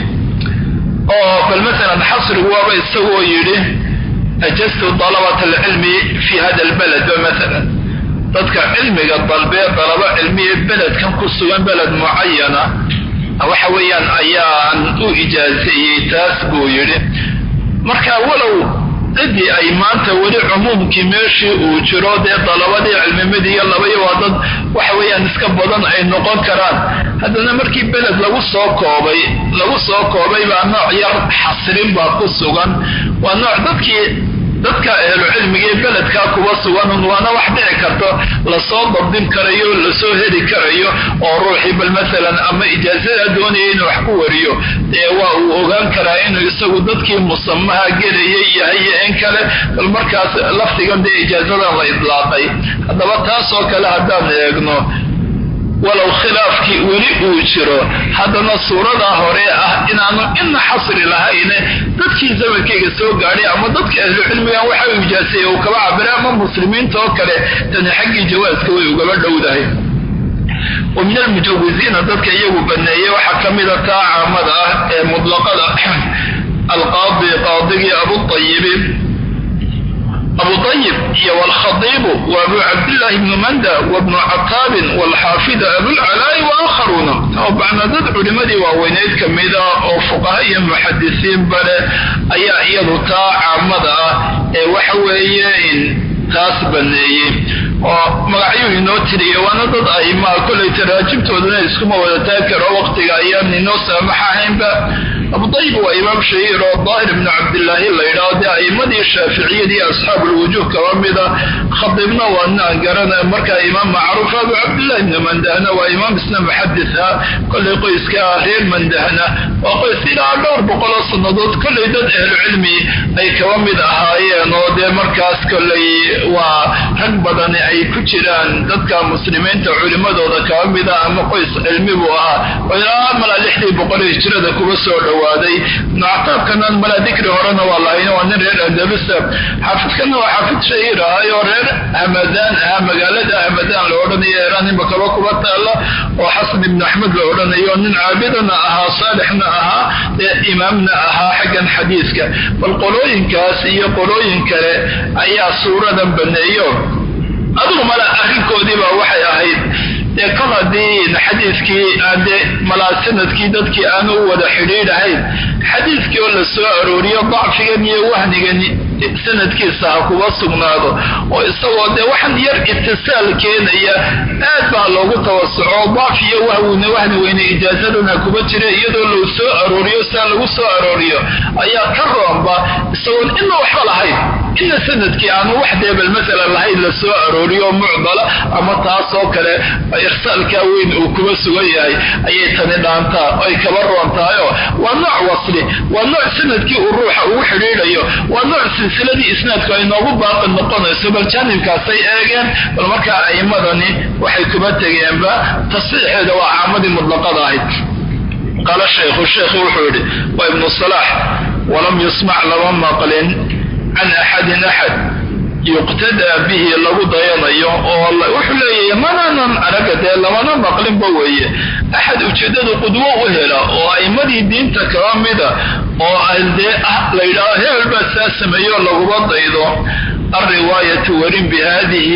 [SPEAKER 1] oo bal mesela xasr waaba isagoo yiri ajastu talabat al-ilmi fi hada al-balad mesela dadka cilmiga dalbee talaba cilmiga baladkan ku sugan balad muayyana waxa weeyaan ayaan u ijaaziyay taas buu yiri marka walow dadii ay maanta wali umumkii meeshii uu jiro ee talabadii cilmimadii laba iyo dad waxa weeyaan iska badan ay noqon karaan hadana markii balad lagu soo koobay lagu soo koobay baa nooc yar xasrin baa ku sugan waa nooc dadkii dadka ehlu cilmiga baladka kuwa sugan waana wax dhici karto la soo dabdin karayo la soo heli karayo oo ruuxi bal mesela ama ijaazada doonayay inuu wax ku wariyo ee waa uu ogaan karaa inuu isagu dadkii musamaha gelayay yahay in kale bal markaas laftigan de ijaazada la idlaaqay hadaba taas oo kale hadaan eegno ولو خلافكي ولي وجرو هذا نصورة هوري اه إنانو إن حصر لهاين دادكي زمنكي سو غاري أما دادك أهل العلم يان وحاو يجاسي وكما عبرا من مسلمين توكالي تاني حقي جواز كوي وقبل دوداي ومن المجوزين دادك يو بنايا وحكمي لتا عامدا مطلقة القاضي قاضي أبو الطيب أبو طيب والخطيب وأبو عبد الله بن مندى وابن عطاب والحافظ أبو العلاء وآخرون طبعا ذات علماء ووينيت كميدا وفقهاء محدثين بل أي أيضا تاع مدى وحويين تاس بنيين ومقعيو ينوتري وانا ضد أيما كل تراجمت ودنا يسكما ودتاكر وقت أيام نوسى محاهم أبو طيب وإمام شهير والظاهر بن عبد الله اللي يراد أئمة الشافعية دي أصحاب الوجوه كرامدة خطبنا وأننا قرنا مركا إمام معروف أبو عبد الله بن مندهنا وإمام إسلام محدثها كل قيس كاهير مندهنا وقيس إلى دور بقلاص النضوط كل دد أهل علمي أي كرامدة هاي نودي مركز كل وهكبضاني أي كتيران دد كمسلمين تعلمة دودا كرامدة أما قيس علمي بوها وإلا أملا لحدي بقلاص جرد كبسور وهذا نعتبر كنا ملا ذكر هرنا والله وأنا رير أندلس حافظ كنا وحافظ شهير هاي ورير همدان همجالد همدان لورني إيراني بكروك بطالة وحسن بن أحمد لورني يونن عابدنا أها صالحنا أها إمامنا أها حقا حديثك فالقلوين كاسي قلوين كلا أي صورة بنيو أدو ملا أخي كودي بوحي أهيد كلا دين حديثكي عند ملاسندكي ددكي أنا ودا حرير هاي حديثكي ولا سؤال وريه ضعف يعني وهني يعني سندكي ساكو وصغناده ويسوى ده وحن ير اتصال كين هي أتبع لو توسع ضعف وهو وهني وين إجازتنا كبتشري يدو لو سؤال وريه سال لو سؤال وريه أيا كرم با سوى إنه حال هاي إن سندكي أنا وحدة بالمثل هاي لسؤال وريه معضلة أما تعصوا كله إرسال كوين وكبس وياي أي تندانتا أي كبرونتا ونوع وصلي ونوع سندكي الروح وحريريو ونوع سلسلة إسنادك إنه باق النقطة سبل كان كاسي أجن والمركع أي مدني وحي كبتجين با تصحيح دواء عمد مطلقة ضاهد قال الشيخ الشيخ وحوري وابن الصلاح ولم يسمع لما قلن عن أحد أحد يقتدى به لو ضيانيو والله وحلي منانا أرقد لمنا مقلن بويه أحد أجدد قدوة وهلا وأيمدي دين تكرامدا وألدي ليلا هي البساس ميو لو ضيضو الرواية ورين بهذه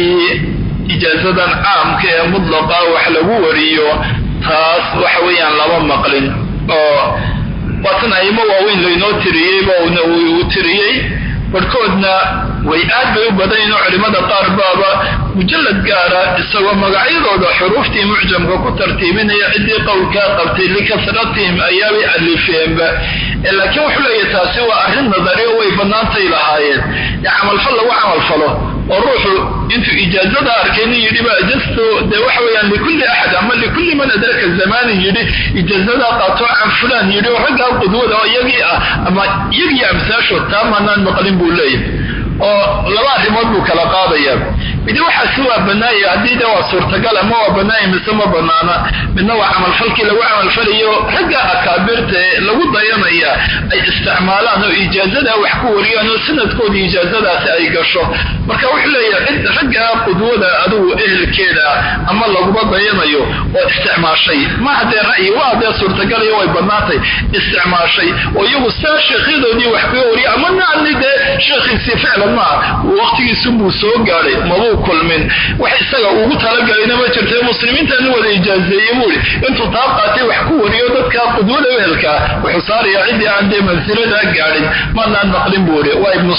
[SPEAKER 1] إجازة عام كمطلقة وحلو وريو تاس وحويا لما مقلن وطن أيما وين لينو تريي ونوي تريي barkoodna way aad bay u badan oo culimada qaar baaba mujallad gaara isagoo magacyadooda xuruuftii mucjamka ku tartiibinaya cidii qowlka qabtay likasratihim ayaabay alifeenba laakiin wuxuu leeyahay taasi waa arrin nadari oo way banaantay lahaayeen camalfal lagu camalfalo oo ruuxu intuu ijaazada arkeen yidhi ba ajasto de waxa weeyaan likulli ahad ama likulli man adraka zaman yidhi ijaazada qaato aan fulan yidhi raga qudwada oo iyagii ah ama iyagii amsaasho tamanan maqlin buu leeyahay oo laba arrimood buu kala qaadaya mid waxa soo banaaya hadii waa suurtagal ama waa banaaya mise ma banaana midna waa camal falki lagu camal falayo raga akaabirta lagu dayanaya ay isticmaalaan oo ijaazada wax ku wariyaan oo sanadkooda ijaazadaas ay gasho marka wuxuu leeyahay raga qudwada adigu ehelkeeda ama lagu dayanayo oo isticmaashay ma hadee ra'yi waa hadee suurtagal iyo way banaatay isticmaashay oo iyagu saa sheekhidoodii wax ku wariyay ama naanide sheekhiisi ficlan ma waqtigiisu buu soo gaaray mabuu kulmin wax isaga ugu talagalay ma jirto muslimiinta in wada ijaazeeyay muuri intuu taab qaatay wax ku wariyo dadka qudwada weelka wuxuu saaraya cidii aan de mansilada gaarin ma naan maqlin buuri waa ibn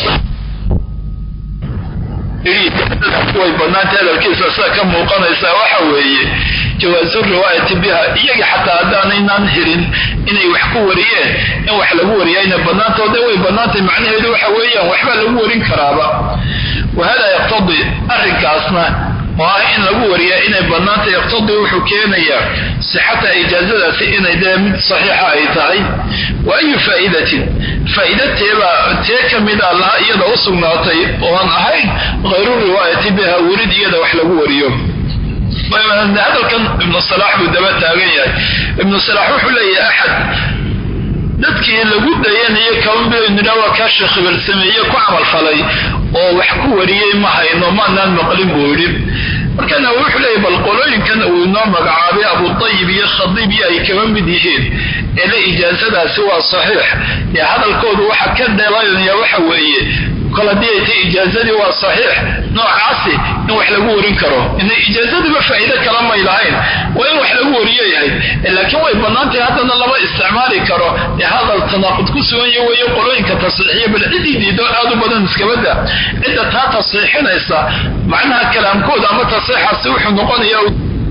[SPEAKER 1] way banaantay dalkiisa saa ka muuqanaysa waxa weeye jawaazu riwaayati biha iyaga xataa hadaanan hirin inay wax ku wariyeen in wax lagu wariyayna banaantooda way banaantay macnaheedu waxa weeyaan waxba lagu warin karaaba وهذا يقتضي أركاسنا وإن لو وريا إن بنات يقتضي وحكينيا صحة إجازة إن دام صحيحة أيتاي وأي فائدة فائدة تبا تكمل الله يدا وصلناتي وأن هاي غير الرواية بها ورد يدا وحلو وريو هذا كان ابن الصلاح بالدبات تاغيا ابن الصلاح وحلي أحد dadkii lagu dayanayay kawnbeenina waa ka shaqibal sameeyay ku amal falay oo wax ku wariyay ma hayno maanaan maqlin boori markana wuxuu leeyahay bal qolooyinkan uu noo magacaabay Abu Tayyib iyo Khadib ay kama mid yihiin ee ijaazadaasi waa saxiix ya hadalkoodu waxa ka dheelaynaya waxa weeye قلديه إجازتي وصحيح نوع عاصي إن وحلقوا ورين كرو إن إجازتي بفائدة كلام ما يلعين وإن وحلقوا وريه لكن ويبنانتي هذا الله استعمالي كرو هذا التناقض كسوين ويقولون كتصحيح بالعدي دي دون هذا بدن سكبدا إذا تا تصحيحين إسا معناها كلام كود أما تصحيح السوح النقون يو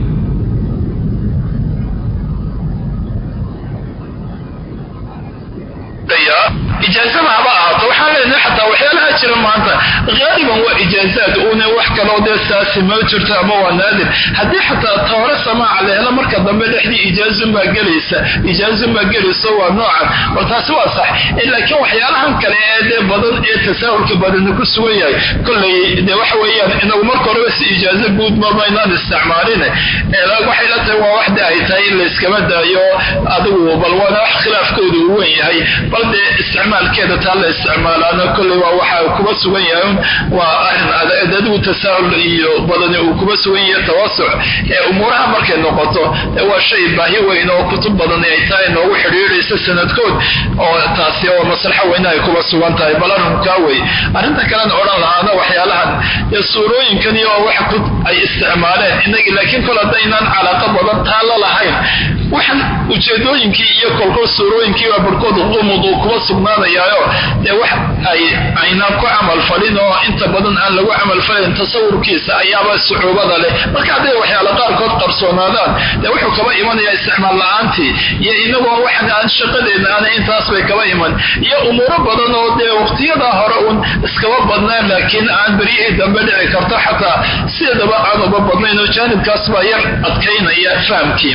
[SPEAKER 1] إجازة مع بعض وحالنا حتى وحيالها جرى معناتها غالبا هو إجازات أونا وحكا لو دي الساسي ما جرتها ما نادر هدي حتى تورس ما عليها لمركز ضمن لحدي إجازة ما قليسة إجازة ما قليسة ونوعا وتاسوا صح إلا كي وحيالها كالعادة بدن يتساول كبدن كسوية كل دي وحويا إنه مركز بس إجازة بود ما بينان استعمالين إلا وحيالته وواحدة هيتاي اللي اسكمدها يو أدو بلوانا خلاف كودو وين هي بل استعمال كذا تعالى استعمال أنا كل واحد كبس وياهم وأهل أداد وتساؤل بدني وكبس ويا توسع أمورها مركز نقطة هو شيء باهي وإنه كتب بدني عتاي إنه حرير سنة كود أو تاسية ومصلحة وإنه كبس وانتهي بلانهم كاوي أنت كلام أوران هذا وحيالها يصورون يمكن يو واحد أي استعمالات إنك لكن كل دينا على قبض تعالى لهاي وحن وجدوينك يكل كل صورينك وبركض غمض وكبس سugnaanayaayo de wax ay ayna ku amal falino inta badan aan lagu amal falin tasawurkiisa ayaaba suubada leh marka haday waxyaalo qaar kood qarsoonaadaan de wuxuu kaba imanaya isticmaal la'aanti iyo inagu waxna aan shaqadeena aan intaas bay kaba iman iyo umuro badan oo de waqtiyada hore uun iskaba badnaan laakiin aan bari'i dambe dhici karto xataa sidaba aan uga badnayn oo janibkaas baa yar adkaynaya fahamkii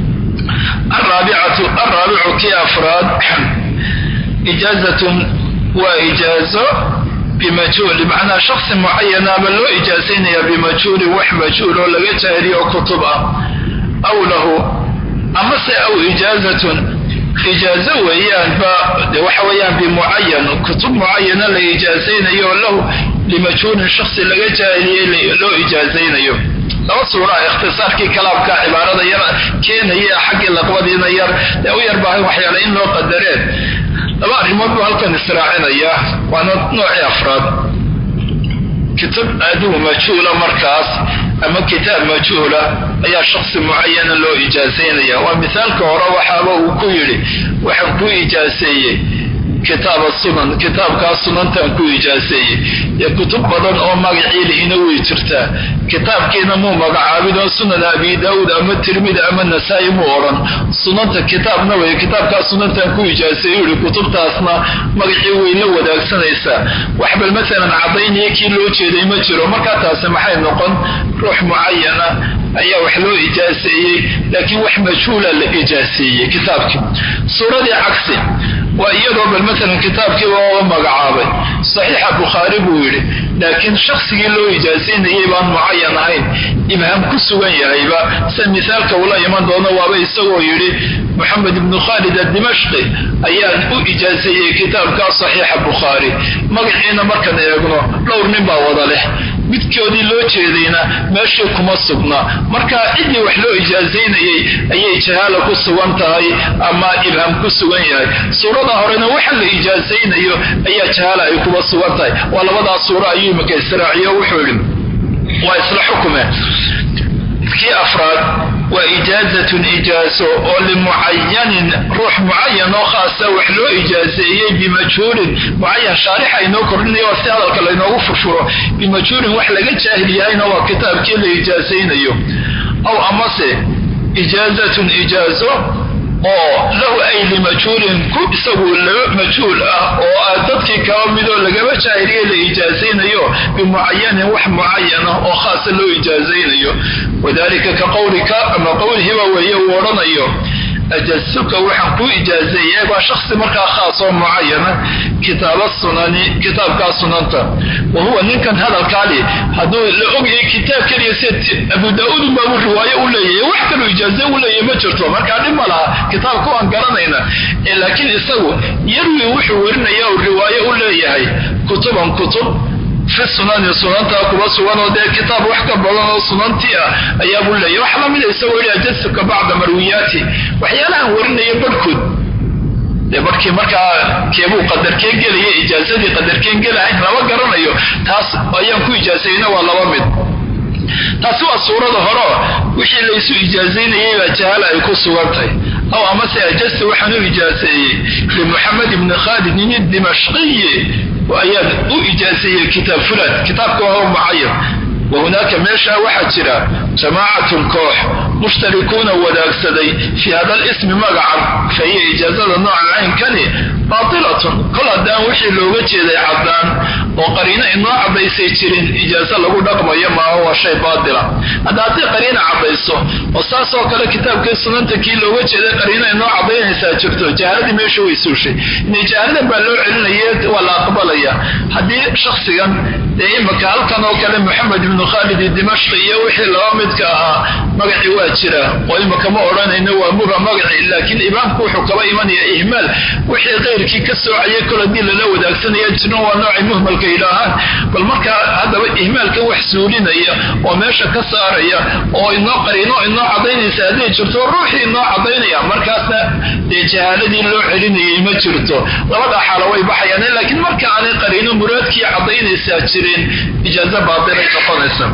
[SPEAKER 1] الرابعة الرابع كي أفراد إجازة وإجازة بمجهول بمعنى شخص معين بل له إجازين بمجهول وحمجهول ولا جاهلي أو كتبة أو له أما أو إجازة إجازة ويان وحويان بمعين كتب معينة لإجازين له لمجهول الشخص اللي جاهلي له إجازين يوم لو صورة اختصار كي كلام كعبارة ير كين هي حق اللقبة ير لو يربح وحيالين لو قدرين لما رمضوا هلكن استراعنا إياه وانا نوع أفراد كتب أدو مجهولة مركز أما كتاب مجهولة أي شخص معين له إجازين إياه ومثال كورا وحابه وكيري وحبو إجازية kitaab sunan kitaabkaas sunantan ku ijaaseeyey ee kutub badan oo magaciil ina way jirtaa kitaabkeena muu magacaabin oo sunan abi daawud ama tirmidhi ama nasaa'i muu oran sunanta kitaabna way kitaabkaas sunantan ku ijaaseeyey kutubtaasna magacii way la wadaagsanaysaa wax bal mesela cadaynaya kii loo jeeday ma jiro marka taas maxay noqon ruux muayana ayaa wax loo ijaaseeyey laakiin wax majhuula la ijaaseeyey kitaabkii suuradii cagsi waa iyadoo bal mesela kitaabkii waa magacaabay saxiixa bukhaari buu yidhi laakiin shakhsigii loo ijaaseynayay baan mucayan ahayn ibham ku sugan yahayba sida misaalka ula iman doono waaba isagoo yidhi محمد بن خالد الدمشقي ayaan u ijaaseeyay kitaabka saxiixa bukhaari magaciina markaan eegno dhowr nin baa wada leh midkoodii loo jeedayna meesha kuma sugna marka cidii wax loo ijaaseynayay ayay jahaala ku sugan tahay ama ibham ku sugan yahay suurada horena waxa la ijaaseynayo ayaa jahaala ay kuba sugan tahay waa labada suura ayuu marka israaciyo wuxuu yiri waa isla xukume kii afraad وإجازة إجازة لمعين روح معين وخاصة وحلو إجازة بمجهول معين شارح إنه كرني وسيادة كلا إنه وفشره بمجهول وحلقة جاهلية إنه كتاب كل إجازين أيوه أو أمسي إجازة إجازة oo lahu ay limajhuulin ku isagu majhuul ah oo dadkii kala mid oo laga wajaahiriye la ijaazeynayo bimuayyan wax muayyan oo khaas loo ijaazeynayo wadalika ka qawlika ama qawlihi wa waya waranayo ajaztuka waxaan ku ijaazeeyay waa shakhsi markaa khaas oo muayyan kitaab sunani kitaabka sunanta wa huwa ninkan hadalkaali haduu la ogay kitaab kaliya sid Abu Daawud ma uu riwaayo u leeyahay wax kale ijaaze u leeyahay ma jirto marka dhib ma laha kitaabku aan garanayna laakiin isagu yarwi wuxuu warinayaa riwaayo u leeyahay kutuban kutub في السنن سننتا كما سوانو ده كتاب وحكا بدن سننتي ايا بو ليه wax la mid ah isagoo ajazka bacda marwiyati waxyaalaha warinaya barkood de barkii marka keebu qadarkeen galay ijaazadii qadarkeen galay laba garanayo taas ayaan ku ijaazayna waa laba mid taas waa suurada hore wixii la isu ijaazaynayay waa jahala ay ku sugantay aw ama se ajazta waxaan u ijaazeeyay li Muhammad ibn Khalid ad-Dimashqi وأياد أو إجازية كتاب فلان كتاب كوه معين وهناك ماشا واحد جرا جماعة الكوح مشتركون وذاك سدي في هذا الاسم مقعب فهي إجازة النوع العين كني باطلة كل هذا وحي اللغة ذي عدان وقرينا إنه عبيسي تشيرين إجازة لغو رقم يما هو شيء باطلة هذا أتي قرينا عبيسو وصاصو كلا كتاب كيسونان تكي لغة ذي قرينا إنه عبيسي ساتشكتو جهالي ميشو يسوشي إني جهالي بلو علنيات ولا قبلية هذه شخصيا دائما كهل كانوا كلام محمد بن خالد الدمشقي وحي لامد كها مقعي واجرة وإما كما أرانا إنه أمور مقعي لكن إمام كوحو كما إيمان إهمال وحي غير كي كسر عيه كل الدين للو ذاك سنة يجنوا ونوع مهمل كإلهان فالمركة هذا إهمال كوح سولين وماشا كسر وإنه قرينو إنه عضيني سادين شرطو روحي إنه عضيني مركاتنا دي جهالة دي اللو عليني إما شرطو لبدا حالوي بحياني لكن مركة عني قرينو مراد كي عضيني ساتشرين إجازة باطلة تقنسم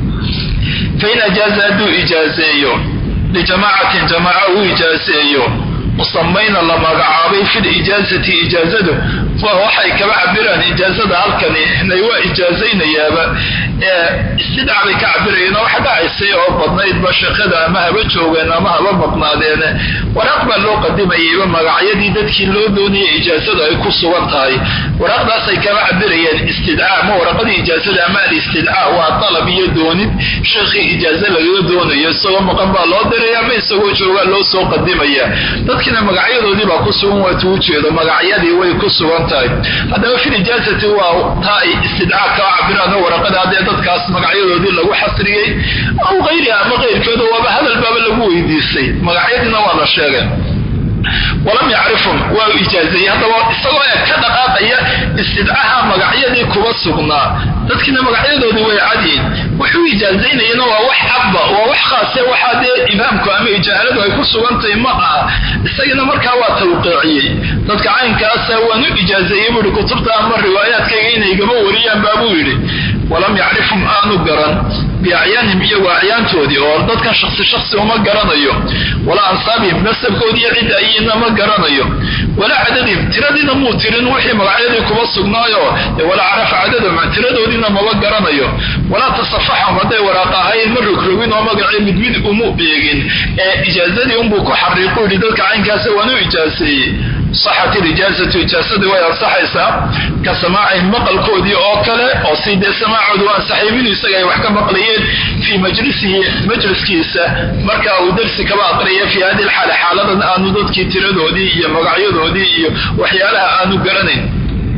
[SPEAKER 1] فإن أجازة دو إجازيو لجماعة جماعة إجازيو مصمين الله مقعابي في الإجازة إجازته فهو حي كبعبران إجازة هالكني إحنا يوا إجازين يابا استدعى بكعبرين وحدا عيسي وبطنا يتباشى خدا ما هبتشوغين ما هبطنا دينا ورقبا لو قدم أيبا مقعيدي دادكي لو دوني إجازة يكو صورتهاي ورقبا سي كبعبرين استدعاء ما ورقبا إجازة أما الاستدعاء وطلب يدوني شيخي إجازة لغو دوني يسوى مقنبا الله دريا ما يسوى شوغا لو سو قدم أيها dadkina magacyadooda baa ku sugan waa tuu jeedo magacyadii way ku sugan tahay hadaba fi ijaazati waa taay istidcaa ka cabirana warqada hadii dadkaas magacyadoodii lagu xasriyay aw غيرها ama غيرkooda waa hadal baaba lagu weydiisay magacyadina waa la sheegay ولم يعرفهم وإجازة هذا استوى كذا قاضية استدعاها مقعيدي كوا سقنا تذكرنا مقعيدي ويعدين وحو إجازين ينوى وح أبا ووح خاصة وحد إمامك أما إجازة ويكون سقنطي معها استينا مركا وتوقيعي تذكر عين كاسة ونو إجازة يمر كتبتها أما الروايات كيين يقبوا وريان بابوري ولم يعرفهم آنو قرن بأعيانهم إيا وأعيان تودي وردت كان شخص شخص وما قرن أيوه ولا أنصابهم نسب كودي عد أينا ما قرن أيوه ولا عددهم تردنا مو ترن وحي مقعيدي كما سقنايو ولا عرف عددهم تردودنا ما وقرنايو ولا تصفحهم هذا وراقاهاي المرك روين ومقعي مدمد أمو بيقين إجازتي أمبوكو حريقوا لذلك عين كاسا ونو إجازي صحة الإجازة إجازة ويا صحيسا كسماع مقل كودي أوكله أو سيد سماع عدوان صحيبين يسقي وحكم مقليين في مجلسه مجلس كيسة مركا ودرس كما أقريه في هذه الحالة حالة أنو ضد كي تردودي مقعيدودي وحيالها أنو قرنين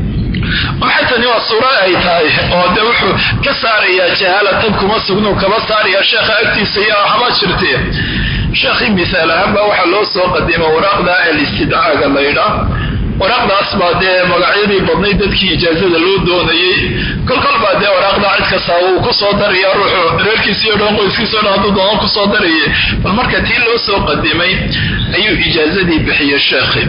[SPEAKER 1] وحتى نوع الصورة أي تاي أو دوحو كسارية جهالة تبكو مسقنو كبسارية شيخ أكتي سيارة حماد شرتيه شيخي مثال هم waxa loo soo qadimo waraaqda al-istidaaga layda waraaqda asbaade magacyadii badnay dadkii ijaazada loo doonayay kol kol baade waraaqda cid ka saaw ku soo daraya ruuxu reerkiisa iyo dhan qoyskiisa oo doon ku soo darayay bal marka tii loo soo qadimay ayuu ijaazadii bixiyay sheekhi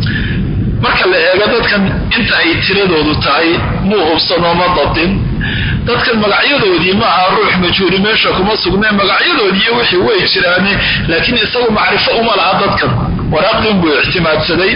[SPEAKER 1] marka la eego dadkan inta ay tiradoodu tahay muu hubsano ma dadin dadkan magacyadoodii ma aha ruux majhuul meesha kuma sugnay magacyadoodii wixii way jiraan laakiin isagu macrifo uma laha dadkan waraaqdin buu ihtimaadsaday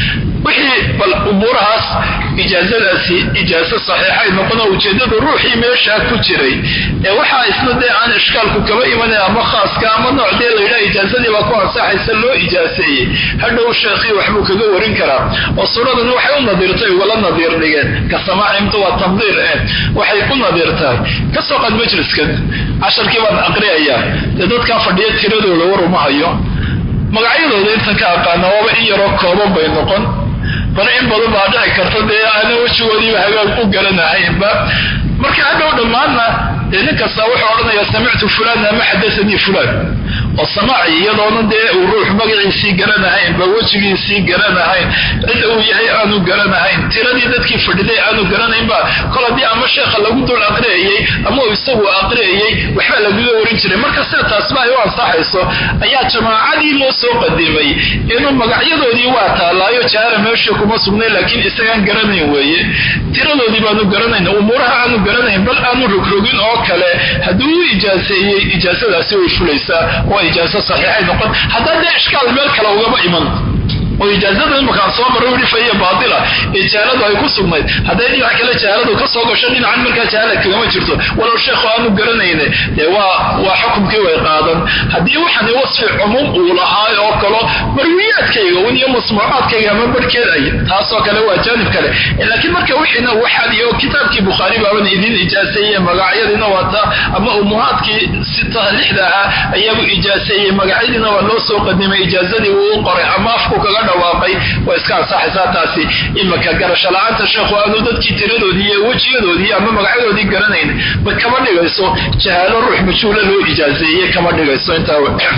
[SPEAKER 1] wixii bal umurahaas ijaazadaasi ijaazo saxiixa ay noqon ujeedada ruuxii meesha ku jiray ee waxa isna aan ishkaalku kaba imanay ama khaaska ama noocdee la yiraahdo ijaazadii waa ku ansaxaysa loo ijaazeeyay hadhow sheekhi waxbuu kaga warin karaa oo suuradan waxay u nadirtay wala nadir dhigeen ka samaacimtu waa tandiir ee waxay ku nadirtay ka soo qad majliskan casharkii baan aqriyayaa dadka fadhiya tiradooda war uma hayo magacyadooda inta ka aqaana waa in yaro kooban bay noqon bal in badan baa dhici karta dee aan wajigoodii hagaag u garanahaynba marka hadhow dhamaana ninka sawix oranayaa sami'tu fulan ma hadathani fulan oo samaaci iyadoo dee uu ruux magaciisa garanahayn ba wajigiisa garanahayn cid uu yahay aanu garanahayn tiradii dadkii fadhiday aanu garanayn ba koladii ama sheekha lagu dul aqriyay ama isagu aqriyay waxa lagu warin jiray marka taas baa ay ansaxayso ayaa jamaacadii loo soo qadimay inuu magacyadoodii waa taalaayo jaara meesha kuma sugnay laakiin isagaan garanayn weeye tiradoodii baanu garanayn umuraha aanu garanayn bal aanu rogrogin oo kale haduu ijaazeeyay ijaazadaasi way fulaysaa oo ijaazo saxiixay noqon haddii ay ishkaal meel kale uga iman oo ijaazada markaan soo maray rifaya baadila ijaazada ay ku sugnayd haddii wax kale jahaladu ka soo gashay dhinacan marka jahalad kama jirto walaw sheekhu aanu garanayne waa waa xukumkii way qaadan hadii waxaan wasfi umum uu lahaa oo kale marwiyaadkayga iyo masmuucaadkayga ma barkeed ay taas oo kale waa janib kale laakiin marka wixina waxa iyo kitaabkii bukhari baa idin ijaazeeyay magacyadina wata ama umuhaadkii sita lixda ayagu ijaazeeyay magacyadina waa loo soo qadimay ijaazadii uu qoray ama afku kaga dhawaaqay waa iska saxaysataasi imaka garasho la'aanta sheekhu aanu dadkii tiradoodii iyo wajiyadoodii ama magacyadoodii garanayn ba kama dhigayso jahaalo ruux majhuul loo ijaazeeyay kama dhigayso inta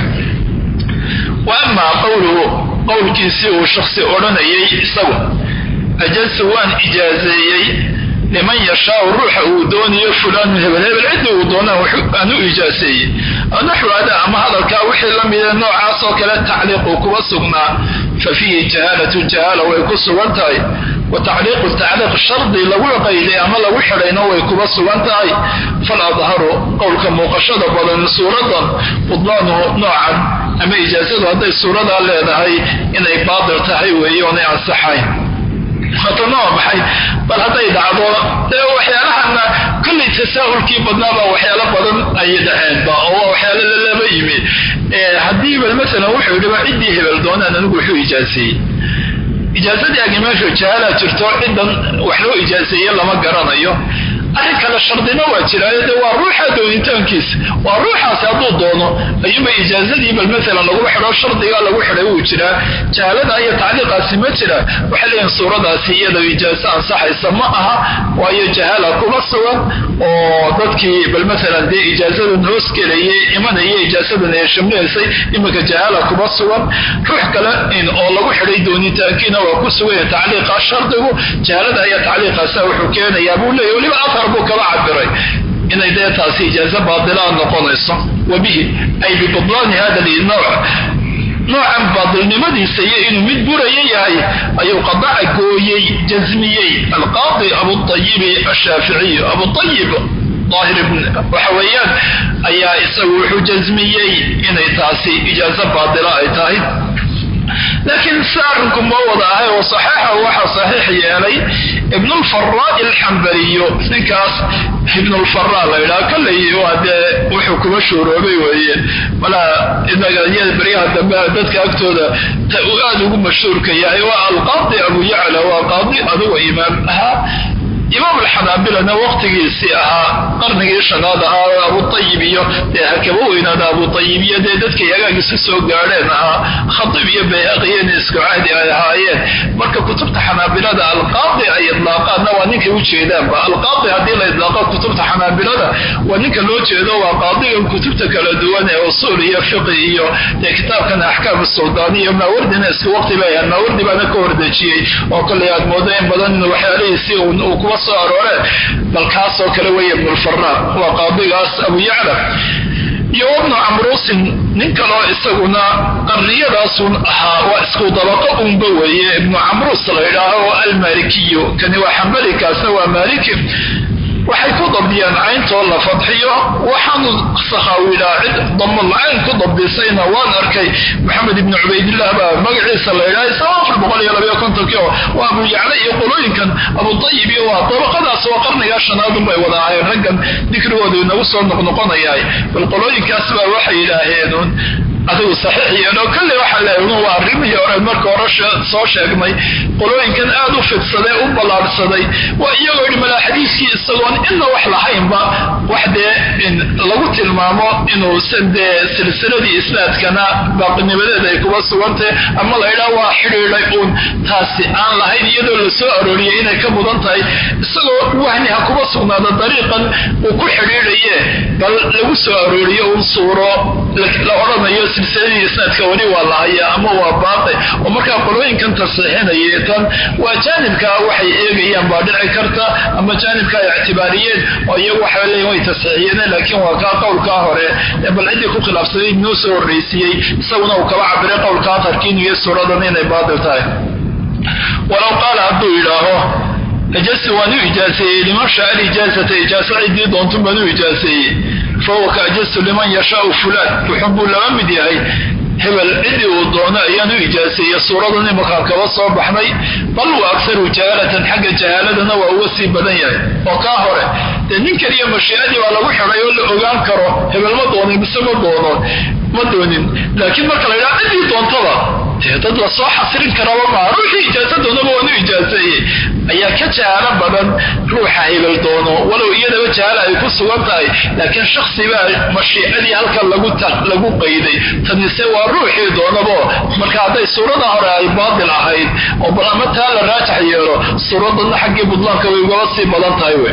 [SPEAKER 1] وأما قوله قول كيسي وشخصي أرانيي سوى أجلس وان إجازيي لمن يشاء الروح ودوني فلان من هبل هبل عده ودونه أنه إجازيي نحو هذا أما هذا الكاوحي لم ينوع عاصوك لا تعليق وكوصقنا ففيه جهالة جهالة ويكس وانتهي وتعليق التعليق الشرطي لو قيدي أما لو حرينا ويكبس وانتهي فالأظهر قولك موقشة بضن سورة فضلانه نوعا أما إجازته هذه السورة هاي إن إبادر تهي ويوني عن الصحاين خطناه بحي بل هذا يدعبه وحيالها أن كل تساهل كي بدنابا وحيالا بدن أي دعين با هو وحيالا للا بيمي حديب المثل وحي لما عدي هبل دون أن نقول حو إجازي إجازتي أجمعشو جهالة ترتوع عدا وحلو إجازية لما قرانا أيوه أريك على الشرطنا واترايده وروحه دونتانكيس وروحه سادو دونه أيما إجازتي بالمثل لو وحده الشرطي قال لو وحده وجرا جهالة أي تعليق اسمتنا وحلين صورة سيئة لو إجازة صح يسمعها وهي جهالة كما سوى وضدكي بالمثل دي إجازة نوس كليه إما هي إجازة نشملها سي إما كجهالة كما سوى روح كلا إن الله وحده دونتانكينا وكسوى تعليق الشرطي جهالة أي تعليق سوى حكينا يقول لي ولي أثر كما عبري إن إذا تأسي إجازة باطلة نقونيصة وبه أي ببطلان هذا النوع نوعا باطل نمدي سيئ مدبور ييهي أي قضاء قويي جزميي القاضي أبو الطيب الشافعي أبو الطيب ظاهر بن وحويان أي يسوح جزميي إن تأسي إجازة باطلة أيتاهي لكن ساركم موضع هاي وصحيحه وحا صحيح يالي ابن الفراء الحنبلي نكاس ابن الفراء لا إله كل يواد وحكم شروبي وهي ولا إذا قال بريها دبادتك أكتودا تأواد وقم الشرك يا القاضي أبو يعلى وقاضي أبو إمامها إمام الحنابلة وقتي سيها قرني شناد أبو الطيبية هكذا هذا أبو الطيبية دتك يا جسسو قارنها خطيبية بياقية نسكو عهدي هاي مركب كتبت حنابلة القاضي أي إطلاقات نوانيك وجه ده القاضي هذه الإطلاقات كتبت حنابلة ونيك الوجه ده وقاضي كتبت كالدوان أصولية فقهية كتاب كان أحكام السلطانية ما ورد ناس وقت بيان ما ورد بنا كورد شيء وكل ياد مودين بدن وحالي سيون وكوس أروره بل كاسو كلوي ابن الفراء وقاضي غاس أبو يعلى يوم عمروس ننكلو إساقنا قرية راسون أها وإسكو طبقة أمبوية ابن عمروس غيره المالكي كان وحنبلي كاسوا مالكي waxay ku dabdiyaan caynta la fadhiyo waxaan saxaawila cid damal cayn ku dabdisayna waan arkay maxamed ibn ubaydillah ba magaciisa la ilaahay sabab boqol iyo laba iyo konton kiyo waa abu yacla iyo qolooyinkan abu tayyib iyo waa tabaqadaas oo qarniga shanaad bay wada ahaayeen raggan dikrigooda inagu soo noqnoqonayay bal qolooyinkaas ba waxay ilaaheen adigu saxiix iyo kale waxa la yiraahdo waa arrimihi hore marka hore soo sheegnay qolooyinkan aad u fidsaday u balaarsaday waa iyagoo dhimada xadiiskii isagoon inna wax lahaynba waxde in lagu tilmaamo inuu sande silsiladii islaadkana baaqnimadeeda ay kuba sugantay ama la yiraahdo waa xiriiray uun taasi aan lahayn iyadoo la soo arooriyay inay ka mudan tahay isagoo wahniha kuba sugnaada dariiqan uu ku xiriiraye bal lagu soo arooriyo uu suuro la oranayo silsiladii islaadka wali waa lahaya ama waa baaqi oo marka qolooyinkan tasxiixinayay tan waa jaanibka waxay eegayaan baa dhici karta ama jaanibka ay ictibaariyeen oo iyagu waxa leeyahay way tasxiixiyeen laakiin waa ka qowlka hore bal cidi ku khilaafsaday inuu soo horeysiyay isaguna uu kaba cabiray qowlka tarkiin iyo suuradan inay baadil tahay walaw qala abdu ilaaho أجازة وانو إجازة لمن شاء الإجازة إجازة عدي دونتم بنو إجازة فهو كأجازة لمن يشاء فلان يحب لمن بديهي هبل عدي ودونا أيانو إجازة يصورة مخاكبة صباحني بل وأكثر جهالة حق جهالة وهو سيبنية وكاهرة تنين كريم مشيئة ولا وحرة يقول أغان كرو هبل ما دوني بسبب دونون ما دونين لكن ما كلا عدي دونتلا dad la soo xasirin kara waa ruuxi ijaazadooda waa inuu ijaazeeyay ayaa ka jaala badan ruuxa hebel doono walow iyadaba jaala ay ku sugan tahay laakiin shakhsiga mashiicadii halka lagu lagu qayday tanise waa ruuxi doonabo marka haday suurada hore ay baadil ahayd oo balama taa la raajax yeelo suuradana xaqii budlaanka way uga sii badan tahay way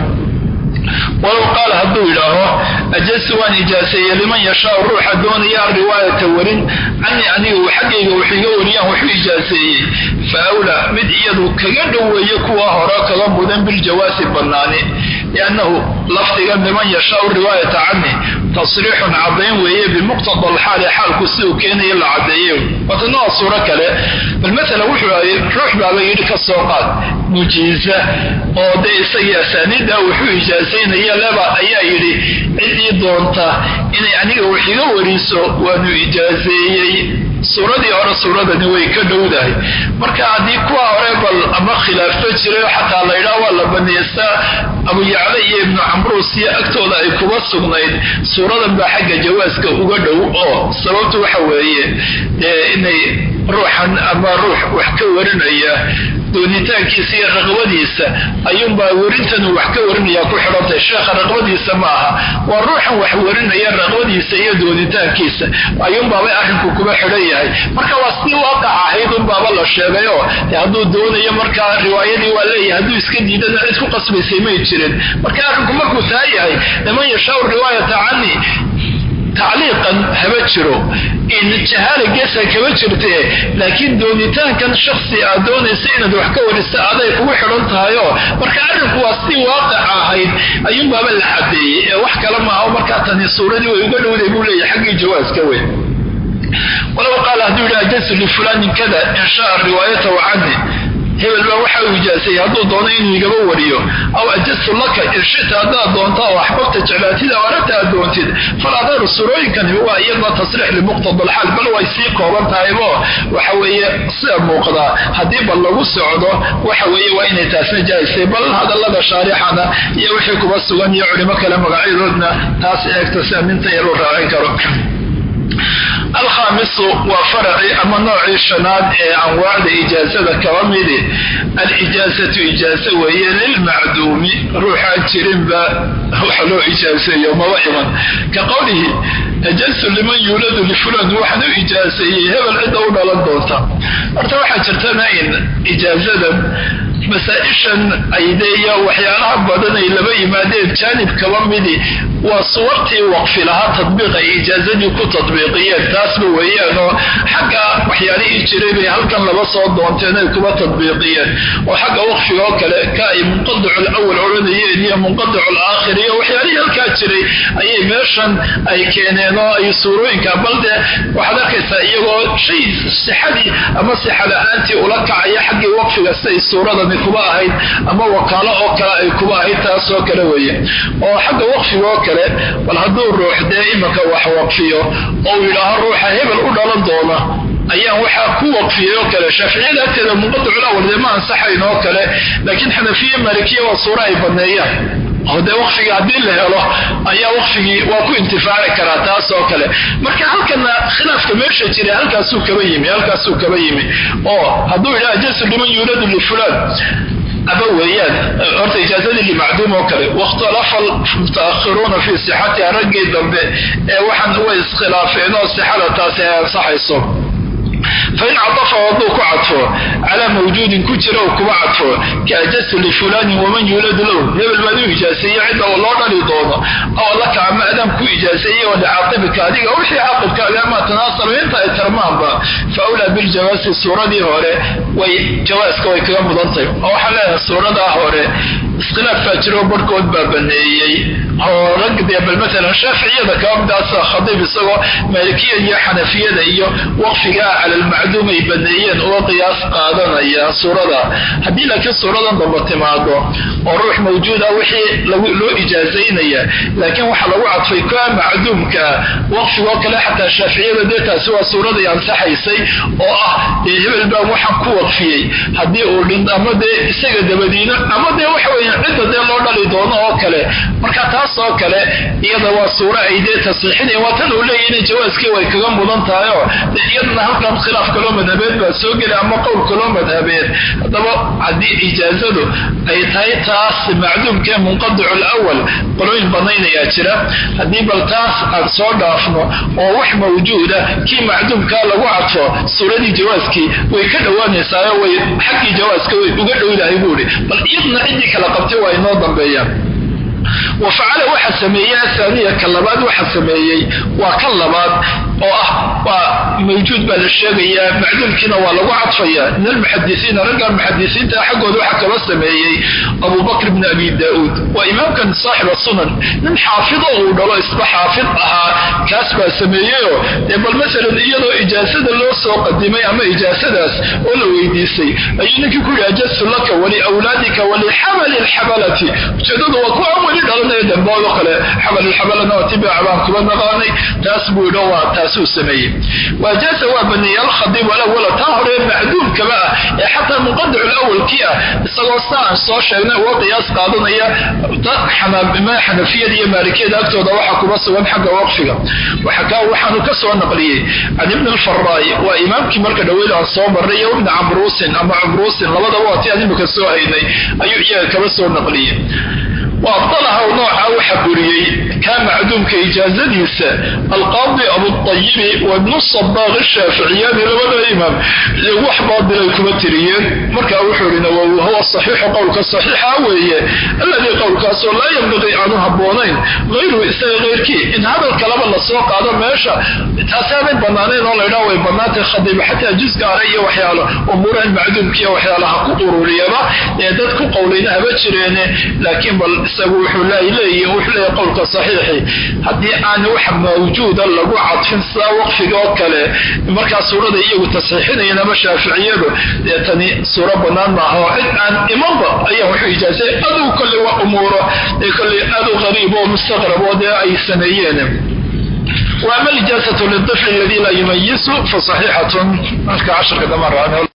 [SPEAKER 1] ولو قال هدو إلهه أجلس وان إجاسي لمن يشاء الروح دوني الرواية ورين عني عني وحقي وحقي وريان وحي إجاسي فأولى مد إيضو كجدو ويكوى هراك غمبدا بالجواس البناني لأنه لفظ لمن يشاء الرواية عني تصريح عظيم وهي بمقتضى الحال حال كسيو كان يلا عديين وتنوى صورة كلا بالمثل روح بابا يدك السوقات مجيزة oo de isaga sanida wuxuu ijaasaynaya laba ayaa yiri cidii doonta inay aniga waxiga wariso waanu ijaaseeyay suuradii hore suuradani way ka dhowdahay marka hadii kuwa hore bal ama khilaafto jiray xataa la yiraahdo wala baniyasa Abu Ya'la iyo Ibn Amrus iyo agtooda ay kuba sugnayd suuradan baa xagga jawaaska uga dhow oo sababtu waxa weeye inay ruuxan ama ruux wax ka warinaya doonitaankiisa iyo raqabadiisa ayuun baa warintan wax ka warinaya ku xidhantay sheekha raqabadiisa maaha waa ruuxan wax warinaya raqabadiisa iyo doonitaankiisa ayuun baa arrinku kuba xidhan yahay marka waa si waaqac ahayd un baa la sheegay oo hadduu doonayo marka riwaayadii waa leeyahay hadduu iska diidana cid ku qasbaysay ma jirin marka arrinku markuu taa yahay lama yashaa riwaayata cani تعليقا هبجرو إن الجهالة جسا كبجرته لكن دونيتان كان شخصي أدوني سينا دو حكا ورساعدة يكوي حرنتها يو مركا عرف واسطي واقع هاي أيوم بابا الحدي وحكا لما أو مركا تاني صورة دي ويقولوا يقولوا لي حقي جواز كوي ولو قال هدو لا جس لفلان كذا إن شاء الرواية وعني hebel baa waxa uu ijaasay hadduu doono inuu igaba wariyo aw ajastu laka irshita haddaad doonto oo axbabta jeclaatida warata aad doontid falaadaru surooyinkani waa iyadna tasriix limuqtada alxaal bal way sii kooban tahaybo waxa weeye sida muuqdaa haddii bal lagu socdo waxa weeye waa inay taasna jaaysay bal hadallada shaarixana iyo wixii kuba sugan iyo culimo kale magacyadoodna taas eegta si aminta yar u raacin karo. الخامس وفرع أما نوع الشناد أنواع الإجازة كوامل الإجازة إجازة وهي للمعدوم روح الجريمة وحلو إجازة يوم وإيمان كقوله أجلس لمن يولد لفلان وحلو إجازة هذا العدة ولا للدوطة ارتوح جرتنين إجازة مسائشا أيدية وحيالها بدنا إلا بي مادين جانب كوامل وصورتي وقف لها تطبيق إجازة يكون تطبيقية تاسبه وهي أنه حقا وحيالي إجريبي هل كان لبصوا الدونتين يكون تطبيقية وحقا وقفي وكلا كاي منقضع الأول علونية هي منقضع الآخرية وحيالي هل كاتري أي ميرشن أي كينينو أي سوروين كابلدة وحداك يسايقو شيء سحدي أما سحل أنتي أولك أي حقي وقفي لسي السورة نكوبا هيد أما وكالا أوكلا يكوبا هيد تاسو كلاوية وحقا وقفي وكلا bal hadduu ruux daa'imaka wax waqfiyo oo ilaaha ruuxa hebel u dhalan doona ayaan waxaa ku waqfiyay oo kale shaafiiciyada agteeda munqadicu awal ma ansaxayn oo kale laakiin xanafiya malikiya waa suura ay baneeyaan oo de waqfiga haddii la helo ayaa waqfigii waa ku intifaaci karaa taas oo kale marka halkana khilaafka meesha jira halkaasuu kaba yimi halkaasuu kaba yimi oo hadduu ilaaha jasu liman yuladu lifulaan أبويان أرت إجازة لمعدوم وكله واختلف المتأخرون في صحتها رجل ذنب وحن هو إسخلافين وصحة تاسع صح الصوم فإن عطف وضوك عطفه على موجود كتر وكما عطفه كأجس لفلان ومن يولد له يبل بدو إجازية عند والله لضوضة أو لك عما أدم كو إجازية ولعاقبك هذه أو شيء عاقبك لما تناصر وإنت إترمان فأولى بالجواز الصورة دي هوري وجواز كوي كلام مضنطيب أو حلاها الصورة دا هوري اسقلاف فاتروا بركود بابنيي هو رقد يبل مثلا الشافعية ذا كام داسا خضيب الصغة مالكية يا حنفية ذا وقفك على المعدوم يبنيين وقياس قادنا يا صورة هدي لك الصورة ضبط معه والروح موجودة وحي لو لو إجازين يا لكن وحلو عطفي كان معدوم كوقف وكلا حتى الشافعية ذا سوى صورة ينصح يسي أو يجب الباب وحكو وقفيه هدي أولين أما دي سجد مدينة أما دي وحوي عدة دي الله لدونا وكلا مركاتها oo kale iyada waa suura ay de tasxiixin ee watan uu leeyahay jawaaskii way kaga mudan tahay oo iyadna halkan khilaaf kala madhabeed baa soo galay ama qowl kala madhabeed hadaba hadii ijaazadu ay tahay taas macduumka munqadic al-awwal qoloyin banaynaya jira hadii bal taas aan soo dhaafno oo wax mawjuuda ki macduumka lagu cadfo suuradii jawaaskii way ka dhawaanaysaa way xaqi jawaaska way uga dhowdahay buuri bal iyadna cidii kala qabtay waa inoo dambeeyaan وفعل واحد سميه ثانية كلمات واحد سميه وكلمات وموجود بالشيء معلوم كنا ولا عطفيا من المحدثين رجع المحدثين تحقوا ذو حكى سميه أبو بكر بن أبي داود وإمام كان صاحب السنن من حافظه ولا يصبح حافظها كاسب سميه يبقى مثلا يلو إجازة اللي سوق قدمي أما إجازة ولا ويديسي أينك كل أجازة لك ولأولادك ولحمل الحملة جدد وقوع ولد على دنبال وقال حمل الحمل نوتبع عبان كبان مغاني تاسبوا لوا تاسو سميه وجاز وابني الخضيب ولا ولا طاهر معدوم كما حتى المقدع الأول كيا الصلاة الصوشة وقياس قادنية حنا بما حنفية دي مالكية داكتو دوحك بس وانحق وقفها وحكاه وحنو كسوى النقلية عن ابن الفراي وإمام كمالك دويل عن صوم الرية وابن عمروس أما عمروس لما دواتي عن مكسوى هيني أيو إياه كبسوى النقلية وأبطلها ونوعها وحبوريي كان معدوم كإجازة ديسة القاضي أبو الطيب وابن الصباغ الشافعيان لبدا إمام وحبا بالكمتريين مركا وحورنا وهو الصحيح قولك الصحيح وهي الذي قولك أصول لا ينبغي عنه هبونين غيره إستغي غير كي إن هذا الكلام اللي سوق هذا ماشا تأسامين بنانين ولا ينوي بنات الخضيب حتى جزء قارية وحياله أمورها المعدوم كي وحيالها قطور ليبا يددك قولين هبتشرين لكن بل isagu wuxuu leeyahay wuxuu leeyahay qowlka saxiixi haddii aan wax mawjuuda lagu cadfin saa waqfiga oo kale markaa suurada iyagu tasxiixinayana ma shaaficiyadu tani suura banaan maaha oo cid aan imanba ayaa wuxuu ijaasay aduu kale waa umuuro kale aduu qariib oo mustaqrab oo dee ay sameeyeen وأما الإجازة للطفل الذي لا يميز فصحيحة. عشر كده مرة